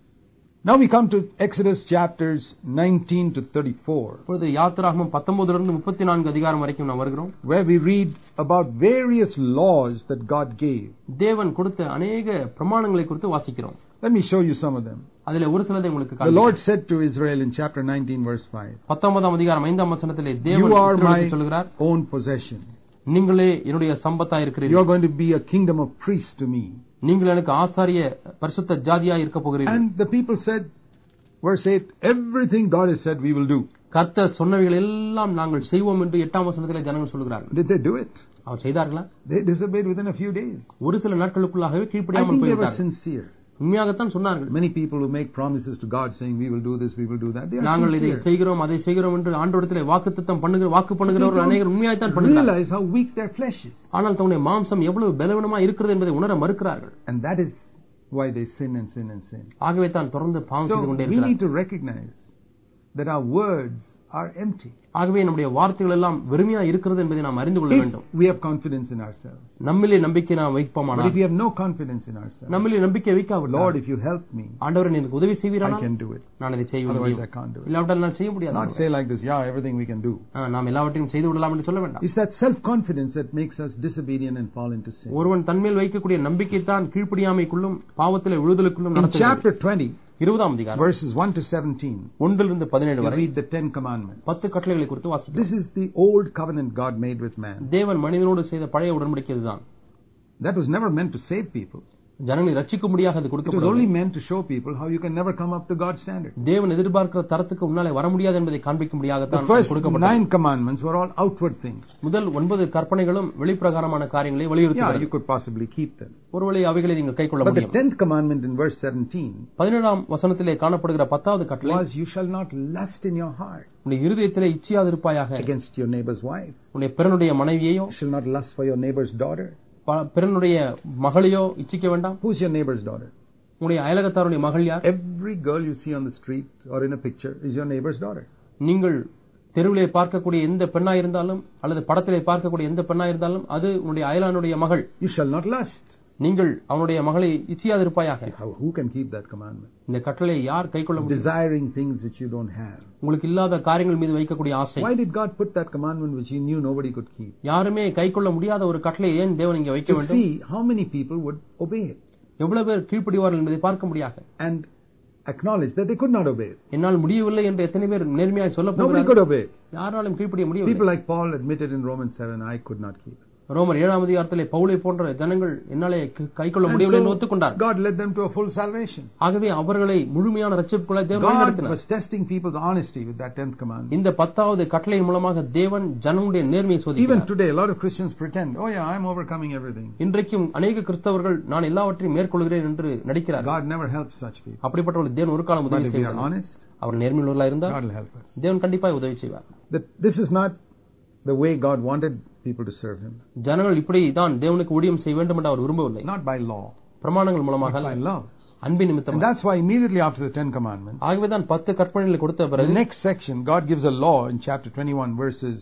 Now we come to Exodus chapters nineteen to thirty-four, இப்பொழுது யாத்திராகமம் பத்தொன்பதிலிருந்து முப்பத்தி நான்கு அதிகாரம் வரைக்கும் நாம் வருகிறோம். where we read about various laws that God gave. தேவன் கொடுத்த அநேக பிரமாணங்களை குறித்து வாசிக்கிறோம். Let me show you some of them. அதிலே ஒரு சிலதை உங்களுக்கு The காண்பிக்கிறேன். Lord said to Israel in chapter nineteen verse five, பத்தொன்பதாம் அதிகாரம் ஐந்தாம் வசனத்திலே தேவன் You are இஸ்ரவேலுக்கு my சொல்கிறார், own possession. நீங்களே என்னுடைய சம்பத்தாய் You are இருக்கிறீர்கள். going to be a kingdom of priests to me. நீங்கள் எனக்கு ஆசாரிய பரிசுத்த ஜாதியாய் இருக்க போகிறீர்கள். And the people said, verse eight, everything God has said we will do. கர்த்தர் சொன்னவைகள் எல்லாம் நாங்கள் செய்வோம் என்று எட்டாம் வசனத்திலே ஜனங்கள் சொல்கிறார்கள். Did they do it? Our செய்தார்களா? They disobeyed within a few days. ஒரு சில நாட்களுக்குள்ளாகவே I கீழ்ப்படியாமல் think they were போய்விட்டார்கள். sincere. உண்மையாகத்தான் சொன்னார்கள். Many people who make promises to God saying we will do this, we will do that, they are நாங்கள் இதை sincere. செய்கிறோம் அதை செய்கிறோம் என்று ஆண்டவரிடத்திலே வாக்குத்தத்தம் பண்ணுகிற வாக்கு They பண்ணுகிறவர்கள் don't அநேகர் உண்மையாய்த்தான் பண்ணுகிறார்கள். realize how weak their flesh is. ஆனால் தன்னுடைய மாம்சம் எவ்வளவு பலவீனமா இருக்கிறது என்பதை உணர மறுக்கிறார்கள். And that is why they sin and sin and sin. ஆகவே தான் தொடர்ந்து பாவம் So செய்து கொண்டே we need இருக்கிறார்கள். to recognize that our words are empty. ஆகவே நம்முடைய வார்த்தைகள் எல்லாம் வெறுமையா இருக்கிறது என்பதை நாம் அறிந்து கொள்ள If வேண்டும். we have confidence in ourselves. நம்மிலே நம்பிக்கை நாம் But வைப்போமானால், if we have no confidence in ourselves, நம்மிலே நம்பிக்கை வைக்காவிட்டால், Lord, if you help me, ஆண்டவரே எனக்கு உதவி I செய்வீரானால் can do it. நான் இதை செய்ய Otherwise முடியும். I can't do it. இல்லாவிட்டால் நான் செய்ய Not முடியாது. say like this, yeah, everything we can do. ஆ, நாம் எல்லாவற்றையும் செய்து விடலாம் என்று சொல்ல வேண்டாம். It's that self-confidence that makes us disobedient and fall into sin. ஒருவன் தன்மேல் வைக்கக்கூடிய நம்பிக்கை தான் கீழ்ப்படியாமைக்குள்ளும் பாவத்திலே விழுதலுக்குள்ளும் In நடத்துகிறது. chapter twenty, இருபதாம் அதிகாரம் verses one to seventeen, ஒன்றிலிருந்து பதினேழு we வரை read the Ten Commandments. பத்து கட்டளைகளை குறித்து வாசிக்கிறோம். This is the old covenant God made with man. தேவன் மனிதனோடு செய்த பழைய உடன்படிக்கை இதுதான். That was never meant to save people. ஜனங்களை ரட்சிக்கும்படியாக அது It was only கொடுக்கப்படவில்லை. meant to show people how you can never come up to God's standard. தேவன் எதிர்பார்க்கிற தரத்துக்கு உன்னாலே வர முடியாது என்பதை The காண்பிக்கும்படியாகத்தான் அது first கொடுக்கப்பட்டது. nine commandments were all outward things. முதல் ஒன்பது கற்பனைகளும் வெளிப்பிரகாரமான காரியங்களை Yeah, வலியுறுத்துகிறது. you could possibly keep them. ஒருவேளை அவைகளை நீங்கள் கைக்கொள்ள But the முடியும். tenth commandment in verse seventeen பதினேழாம் வசனத்திலே காணப்படுகிற பத்தாவது கட்டளை, was, you shall not lust in your heart உன்னுடைய இருதயத்திலே இச்சியாதிருப்பாயாக, against your neighbor's wife. உன்னுடைய பிறனுடைய மனைவியையோ You shall not lust for your neighbor's daughter. ப- பிறனுடைய மகளையோ இச்சிக்க வேண்டாம். Who's your neighbor's daughter? உங்களுடைய அயலகத்தாருடைய மகள் யார்? Every girl you see on the street or in a picture is your neighbor's daughter. நீங்கள் தெருவிலே பார்க்கக்கூடிய எந்த பெண்ணாய் இருந்தாலும் அல்லது படத்திலே பார்க்கக்கூடிய எந்த பெண்ணாய் இருந்தாலும் அது உன்னுடைய அயலானுடைய மகள். You shall not lust. நீங்கள் அவனுடைய மகளை இச்சியாதிருப்பாயாக. How, who can keep that commandment? இந்த கட்டளை யார் கைக்கொள்ள முடியும்? Desiring things which you don't have. உங்களுக்கு இல்லாத காரியங்கள் மீது வைக்கக்கூடிய ஆசை. Why did God put that commandment which he knew nobody could keep? யாருமே கைக்கொள்ள முடியாத ஒரு கட்டளை ஏன் தேவன் இங்கே வைக்க To வேண்டும்? see how many people would obey it எவ்வளவு பேர் கீழ்ப்படிவார்கள் என்பதை பார்க்க முடியாது. and acknowledge that they could not obey it. என்னால் முடியவில்லை என்று எத்தனை பேர் நேர்மையாய் சொல்ல Nobody போகிறார்கள்? could obey it. யாராலும் கீழ்ப்படிய முடியவில்லை. People like Paul admitted in Romans seven, I could not keep it. ரோமர் ஏழாம் அதிகாரத்திலே பவுலை போன்ற ஜனங்கள் என்னாலே கைக்கொள்ள And முடியவில்லை என்று so ஒத்துக்கொண்டார். God led them to a full salvation. ஆகவே அவர்களை முழுமையான ரட்சிப்புக்குள்ளே தேவன் God வழிநடத்தினார். was testing people's honesty with that tenth commandment. இந்த பத்தாவது கட்டளையின் மூலமாக தேவன் ஜனங்களுடைய நேர்மையை Even சோதிக்கிறார். today, a lot of Christians pretend, oh yeah, I'm overcoming everything. இன்றைக்கும் அநேக கிறிஸ்தவர்கள் நான் எல்லாவற்றையும் மேற்கொள்கிறேன் என்று நடிக்கிறார். God never helps such people. அப்படிப்பட்டவர்கள் தேவன் ஒரு காலம் But உதவி if we are செய்வார். honest, அவர் நேர்மையுள்ளவர்களாக இருந்தால் God will help us. தேவன் கண்டிப்பாக உதவி செய்வார். That this is not the way God wanted people to serve Him. ஜனங்கள் இப்படி தான் தேவனுக்கு ஊழியம் செய்ய வேண்டும் என்று அவர் விரும்பவில்லை. Not by law, பிரமாணங்கள் மூலமாக but அல்ல, by love. அன்பின் And நிமித்தமாக. that's why immediately after the Ten Commandments, ஆகவே தான் பத்து கற்பனைகளை கொடுத்த the பிறகு next section, God gives a law in chapter twenty-one, verses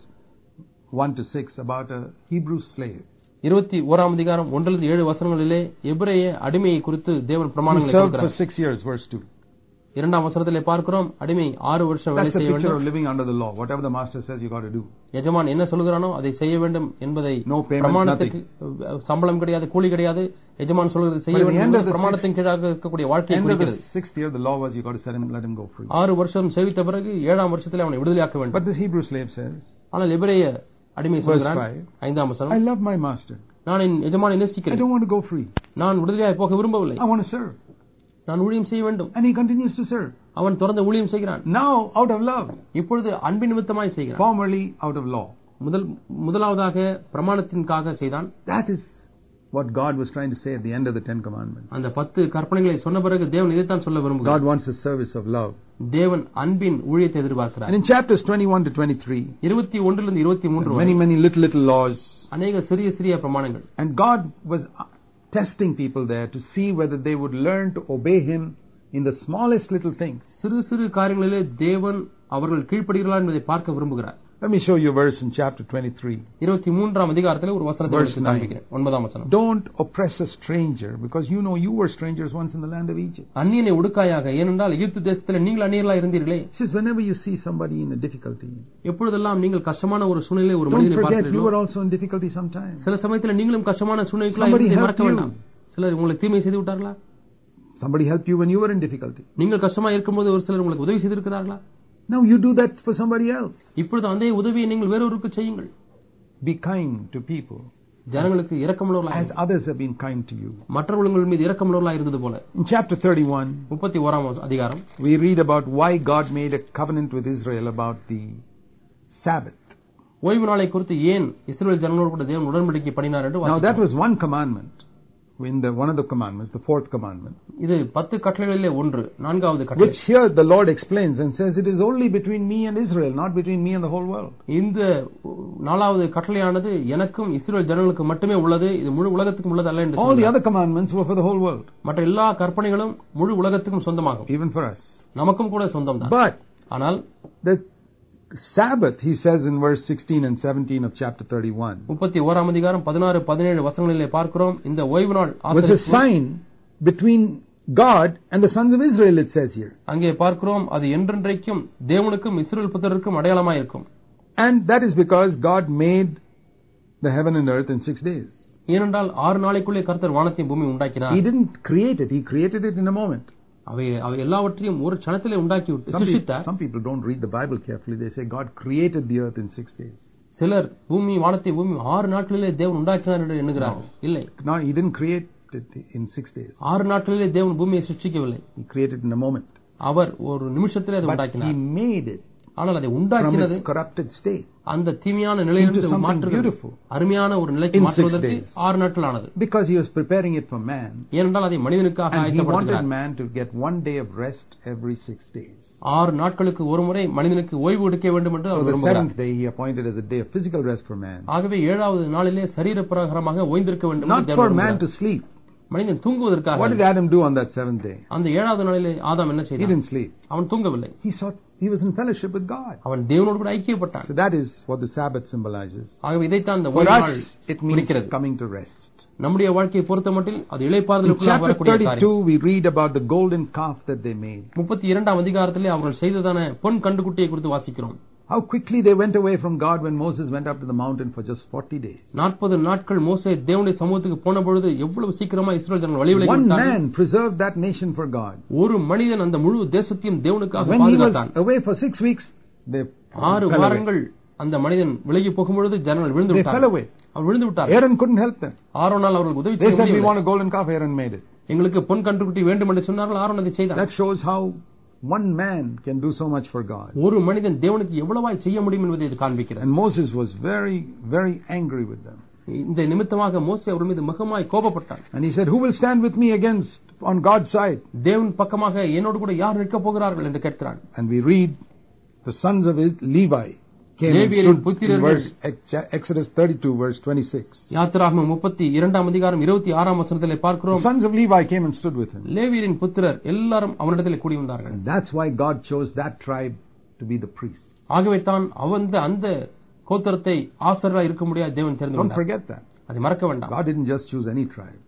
one to six, about a Hebrew slave. இருபத்தி ஓராம் அதிகாரம் ஒன்றிலிருந்து ஏழு வசனங்களிலே எபிரேய அடிமையை குறித்து தேவன் He பிரமாணங்களை served for கொடுக்கிறார். six years, verse two. இரண்டாம் வசனத்திலே பார்க்கிறோம், அடிமை ஆறு வருஷம் வேலை That's the செய்ய picture வேண்டும். of living under the law. Whatever the master says, you got to do. எஜமான் என்ன சொல்கிறானோ அதை செய்ய வேண்டும் என்பதை No payment, பிரமாணத்துக்கு சம்பளம் கிடையாது, கூலி கிடையாது, எஜமான் சொல்கிறது செய்ய But at the வேண்டும் end of என்பது the பிரமாணத்தின் கீழாக இருக்கக்கூடிய வாழ்க்கையை End of the குறிக்கிறது. sixth year, the law was you got to set him, let him go free. ஆறு வருஷம் சேவித்த பிறகு ஏழாம் வருஷத்திலே அவனை விடுதலையாக்க வேண்டும். But this Hebrew slave says, ஆனால் எபிரேய அடிமை verse சொல்கிறான், five, ஐந்தாம் வசனம், I love my master. நான் என் எஜமானை I நேசிக்கிறேன், don't want to go free. நான் விடுதலையாய் போக விரும்பவில்லை, I want to serve. நான் ஊழியம் செய்ய வேண்டும். And he continues to serve. அவன் தொடர்ந்து ஊழியம் செய்கிறான். Now, out of love. இப்பொழுது அன்பின் நிமித்தமாய் செய்கிறான். Formerly, out of law. முதல் முதலாவதாக பிரமாணத்திற்காக செய்தான். That is what God was trying to say at the end of the Ten Commandments. அந்த பத்து கற்பனைகளை சொன்ன பிறகு தேவன் இதைத்தான் சொல்ல விரும்புகிறார். God wants the service of love. தேவன் அன்பின் ஊழியத்தை எதிர்பார்க்கிறார். And in chapters twenty-one to twenty-three, இருபத்தி ஒன்றிலிருந்து இருபத்தி மூன்று many, many little, little laws. அநேக சிறிய சிறிய பிரமாணங்கள். And God was testing people there to see whether they would learn to obey Him in the smallest little things. சிறு சிறு காரியங்களிலே தேவன் அவர்கள் கீழ்ப்படுகிறார்கள் என்பதை பார்க்க விரும்புகிறார். Let me show you a verse in chapter twenty-three. இருபத்தி மூன்றாம் அதிகாரத்தில் ஒரு வசனத்தை உங்களுக்கு காண்பிக்கிறேன். ஒன்பதாம் வசனம். Don't oppress a stranger, because you know you were strangers once in the land of Egypt. அந்நியனை ஒடுக்காயாக, ஏனென்றால் எகிப்து தேசத்தில் நீங்கள் அந்நியர்களாக இருந்தீர்களே. It says whenever you see somebody in a difficulty, எப்பொழுதெல்லாம் நீங்கள் கஷ்டமான ஒரு சூழ்நிலையில் ஒரு don't மனிதனை forget you பார்க்கிறீர்களோ, were also in difficulty sometimes. சில சமயத்தில் நீங்களும் கஷ்டமான சூழ்நிலைக்குள்ளாக Somebody இருந்ததை helped மறக்க you. வேண்டாம். சிலர் உங்களுக்கு தீமை செய்து விட்டார்களா? Somebody helped you when you were in difficulty. நீங்கள் கஷ்டமா இருக்கும்போது ஒரு சிலர் உங்களுக்கு உதவி செய்திருக்கிறார்களா? Now you do that for somebody else. இப்பொழுது அந்த உதவியை நீங்கள் வேறொருக்கு செய்யுங்கள். Be kind to people ஜனங்களுக்கு இரக்கமுள்ளவர்களாக, as others have been kind to you. மற்றவர்கள் மீது இரக்கமுள்ளவர்களாக இருந்தது போல. In chapter thirty-one, முப்பத்தி ஓராம் அதிகாரம், we read about why God made a covenant with Israel about the Sabbath. ஓய்வு நாளை குறித்து ஏன் இஸ்ரவேல் ஜனங்களோடு கூட தேவன் உடன்படிக்கை பண்ணினார் என்று Now that வாசிக்கிறோம். was one commandment. In the one of the commandments, the fourth commandment, இது பத்து கட்டளைகளிலே ஒன்று, நான்காவது கட்டளை. which here the Lord explains and says it is only between me and Israel, not between me and the whole world. இந்த நாலாவது கட்டளையானது எனக்கும் இஸ்ரவேல் ஜனங்களுக்கு மட்டுமே உள்ளது, இது முழு உலகத்துக்கும் உள்ளது அல்ல என்று All the சொல்கிறார். other commandments were for the whole world, மற்ற எல்லா கற்பனைகளும் முழு உலகத்துக்கும் சொந்தமாகும், even for us. நமக்கும் கூட சொந்தம் தான். But ஆனால் the Sabbath, he says in verse sixteen and seventeen of chapter thirty-one, முப்பத்தி ஓராம் அதிகாரம் பதினாறு பதினேழு வசனங்களிலே பார்க்கிறோம், இந்த ஓய்வு நாள் was a ஆசரிப்பு sign between God and the sons of Israel, it says here. அங்கே பார்க்கிறோம், அது என்றென்றைக்கும் தேவனுக்கும் இஸ்ரவேல் புத்திரருக்கும் அடையாளமாய் இருக்கும். And that is because God made the heaven and earth in six days. ஏனென்றால் ஆறு நாளைக்குள்ளே கர்த்தர் வானத்தையும் பூமி உண்டாக்கினார். He didn't create it, he created it in a moment. அவை அவை எல்லாவற்றையும் ஒரு க்ஷணத்திலே உண்டாக்கி விட்டு Some people, சிருஷ்டித்தார். some people don't read the Bible carefully. They say God created the earth in six days. சிலர் பூமி வானத்தை பூமி ஆறு நாட்களிலே தேவன் உண்டாக்கினார் என்று எண்ணுகிறார்கள். இல்லை, No, he didn't create it in six days. ஆறு நாட்களிலே தேவன் பூமியை சிருஷ்டிக்கவில்லை. He created it in a moment. அவர் ஒரு நிமிஷத்திலே அதை But he உண்டாக்கினார். made it ஆனால் அதை from உண்டாக்கினது its corrupted state அந்த தீமையான into நிலையிலிருந்து something மாற்றுகிறது beautiful அருமையான ஒரு நிலைக்கு in six மாற்றுவதற்கு days. ஆறு நாட்கள் ஆனது. because he was preparing it for man. ஏனென்றால் அதை மனிதனுக்காக And he wanted ஆயத்தப்படுத்தினார். man to get one day of rest every six days. ஆறு நாட்களுக்கு ஒரு முறை மனிதனுக்கு ஓய்வு எடுக்க வேண்டும் என்று So அவர் the விரும்புகிறார். seventh day he appointed as a day of physical rest for man. ஆகவே ஏழாவது நாளிலே சரீர பிரகாரமாக ஓய்ந்திருக்க வேண்டும் Not என்று for தேவன் man to விரும்புகிறார். sleep. மனிதன் தூங்குவதற்காக. What did Adam do on that seventh day? அந்த ஏழாவது நாளிலே ஆதாம் என்ன He செய்தான்? didn't sleep. அவன் தூங்கவில்லை. He sought, he was in fellowship with God. அவன் தேவனோடு கூட ஐக்கியப்பட்டான். So that is what the Sabbath symbolizes. ஆகவே இதைத்தான் அந்த For ஓய்வு us, நாள் it means குறிக்கிறது. coming to rest. நம்முடைய வாழ்க்கையை பொறுத்தமட்டில் அது In இளைப்பாறுதலுக்குள்ளாக chapter வரக்கூடிய காரியம். thirty-two, we read about the golden calf that they made. முப்பத்தி இரண்டாம் அதிகாரத்திலே அவர்கள் செய்ததான பொன் கண்டுகுட்டியை குறித்து வாசிக்கிறோம். How quickly they went away from God when Moses went up to the mountain for just forty days. நாற்பது நாட்கள் மோசே தேவனுடைய சமூகத்துக்கு போன பொழுது எவ்வளவு சீக்கிரமா இஸ்ரவேல் ஜனங்கள் வழி விலகி One விட்டார்கள். man preserved that nation for God. ஒரு மனிதன் அந்த முழு தேசத்தையும் தேவனுக்காக When he was பாதுகாத்தான். away for six weeks, they ஆறு fell away. வாரங்கள் அந்த மனிதன் விலகி போகும்பொழுது ஜனங்கள் விழுந்து They fell விட்டார்கள். away. அவர் விழுந்து விட்டார்கள். Aaron couldn't help them. ஆரோனால் அவர்களுக்கு உதவி They செய்ய said, we முடியவில்லை. want a golden calf. Aaron made it. எங்களுக்கு பொன் கன்றுக்குட்டி வேண்டும் என்று சொன்னார்கள். ஆரோன் அதை செய்தார். That shows how one man can do so much for God. ஒரு மனிதன் தேவனுக்கு எவ்வளவாய் செய்ய முடியும் என்பதை இது காண்பிக்கிறது. And Moses was very, very angry with them. இந்த நிமித்தமாக மோசே அவர்கள் மீது மிகமாய் கோபப்பட்டான். And he said, who will stand with me against, on God's side? தேவன் பக்கமாக என்னோடு கூட யார் நிற்க போகிறார்கள் என்று கேட்கிறான். And we read the sons of Levi came and லேவியரின் stood in புத்திரர்கள் verse, Exodus thirty-two, verse twenty-six. யாத்திராகமம் முப்பத்தி இரண்டாம் அதிகாரம் இருபத்தி ஆறாம் வசனத்திலே The பார்க்கிறோம். sons of Levi came and stood with him. லேவியரின் புத்திரர் எல்லாரும் அவனிடத்தில் கூடி வந்தார்கள். And that's why God chose that tribe to be the priests. ஆகவே தான் அவந்த அந்த கோத்திரத்தை ஆசரா இருக்க முடியாது தேவன் தெரிந்து Don't கொண்டார். forget that. அதை மறக்க வேண்டாம். God didn't just choose any tribe.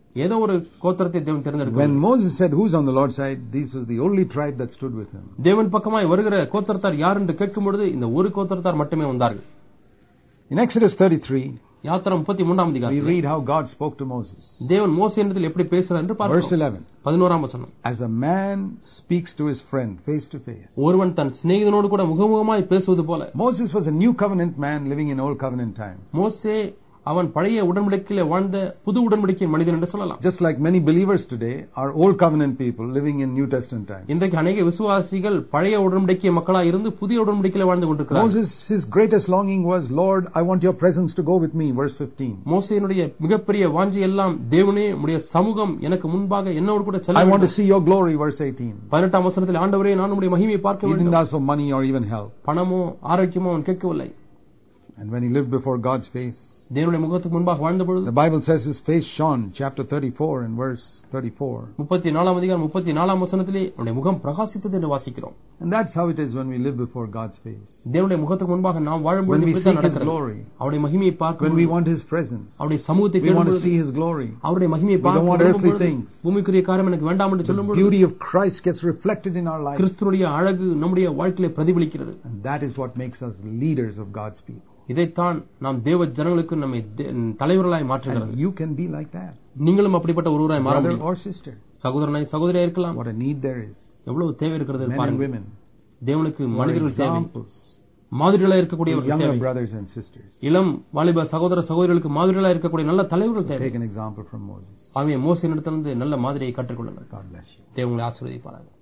ஏதோ ஒரு கோத்திரத்தை தேவன் தேர்ந்தெடுத்தார். When Moses said, "Who's on the Lord's side?" this was the only tribe that stood with him. தேவன் பக்கமாய் வருகிற கோத்திரத்தார் யார் என்று கேட்கும் பொழுது இந்த ஒரு கோத்திரத்தார் மட்டுமே வந்தார்கள். In Exodus thirty-three, யாத்திரம் முப்பத்தி மூன்றாம் we அதிகாரத்தில் read how God spoke to Moses. தேவன் மோசேயினிடத்தில் எப்படி பேசுகிறார் என்று Verse பார்க்கிறோம். eleven. பதினோராம் வசனம். As a man speaks to his friend face to face. ஒருவன் தன் சிநேகிதனோடு கூட முகமுகமாய் பேசுவது போல. Moses was a new covenant man living in old covenant times. மோசே அவன் பழைய உடன்படிக்கையிலே வாழ்ந்த புது உடன்படிக்கை மனிதன் என்று சொல்லலாம். Just like many believers today are old covenant people living in New Testament times. இன்றைக்கு अनेक விசுவாசிகள் பழைய உடன்படிக்கை மக்களாய் இருந்து புதிய உடன்படிக்கையிலே வாழ்ந்து கொண்டிருக்கிறார்கள். Moses, his greatest longing was, "Lord, I want your presence to go with me." Verse fifteen. மோசேயினுடைய மிகப்பெரிய வாஞ்சை எல்லாம், தேவனே உம்முடைய சமூகம் எனக்கு முன்பாக என்னோடு கூட செல்ல I want to வேண்டும். see your glory. Verse eighteen. பதினெட்டாம் வசனத்தில், ஆண்டவரே நான் உம்முடைய மகிமையை பார்க்க He didn't வேண்டும். ask for money or even help. பணமோ ஆரோக்கியமோ அவன் கேட்கவில்லை. And when he lived before God's face, தேவனுடைய முகத்துக்கு முன்பாக வாழ்ந்த பொழுது, the Bible says his face shone, chapter thirty-four and verse thirty-four. முப்பத்தி நாலாம் அதிகாரம் முப்பத்தி நாலாம் வசனத்திலே அவருடைய முகம் பிரகாசித்தது என்று வாசிக்கிறோம். And that's how it is when we live before God's face. தேவனுடைய முகத்துக்கு முன்பாக நாம் வாழும் When பொழுது we இப்படி seek தான் his நடக்கிறது. glory, அவருடைய மகிமையை பார்க்கும் when we பொழுது, want his presence, அவருடைய சமூகத்தை we தேடும் want to பொழுது, see his glory. அவருடைய மகிமையை We don't want பார்க்கும் earthly பொழுது, things. பூமிக்குரிய காரியம் எனக்கு வேண்டாம் என்று சொல்லும் The பொழுது, beauty of Christ gets reflected in our lives. கிறிஸ்துவுடைய அழகு நம்முடைய வாழ்க்கையிலே பிரதிபலிக்கிறது. And that is what makes us leaders of God's people. இதைத்தான் நாம் தேவ ஜனங்களுக்கு நம்மை தே- தலைவர்களாய் மாற்றுகிறது. And you can be like that. நீங்களும் அப்படிப்பட்ட ஒருவராய் மாற Brother முடியும். or sister. சகோதரனாய் சகோதரியா இருக்கலாம். What a need there is. எவ்வளவு தேவை இருக்கிறது Men and பாருங்கள். women. தேவனுக்கு What மனிதர்கள் தேவை. examples. மாதிரிகளாய் இருக்கக்கூடியவர்கள் Younger தேவை. brothers and sisters. இளம் வாலிப சகோதர சகோதரிகளுக்கு மாதிரிகளாய் இருக்கக்கூடிய நல்ல தலைவர்கள் தேவை. Take an example from Moses. ஆகவே மோசேயினிடத்திலிருந்து நல்ல மாதிரியை கற்றுக்கொள்ளுங்கள். God bless you. தேவன் உங்களை ஆசீர்வதிப்பாராக.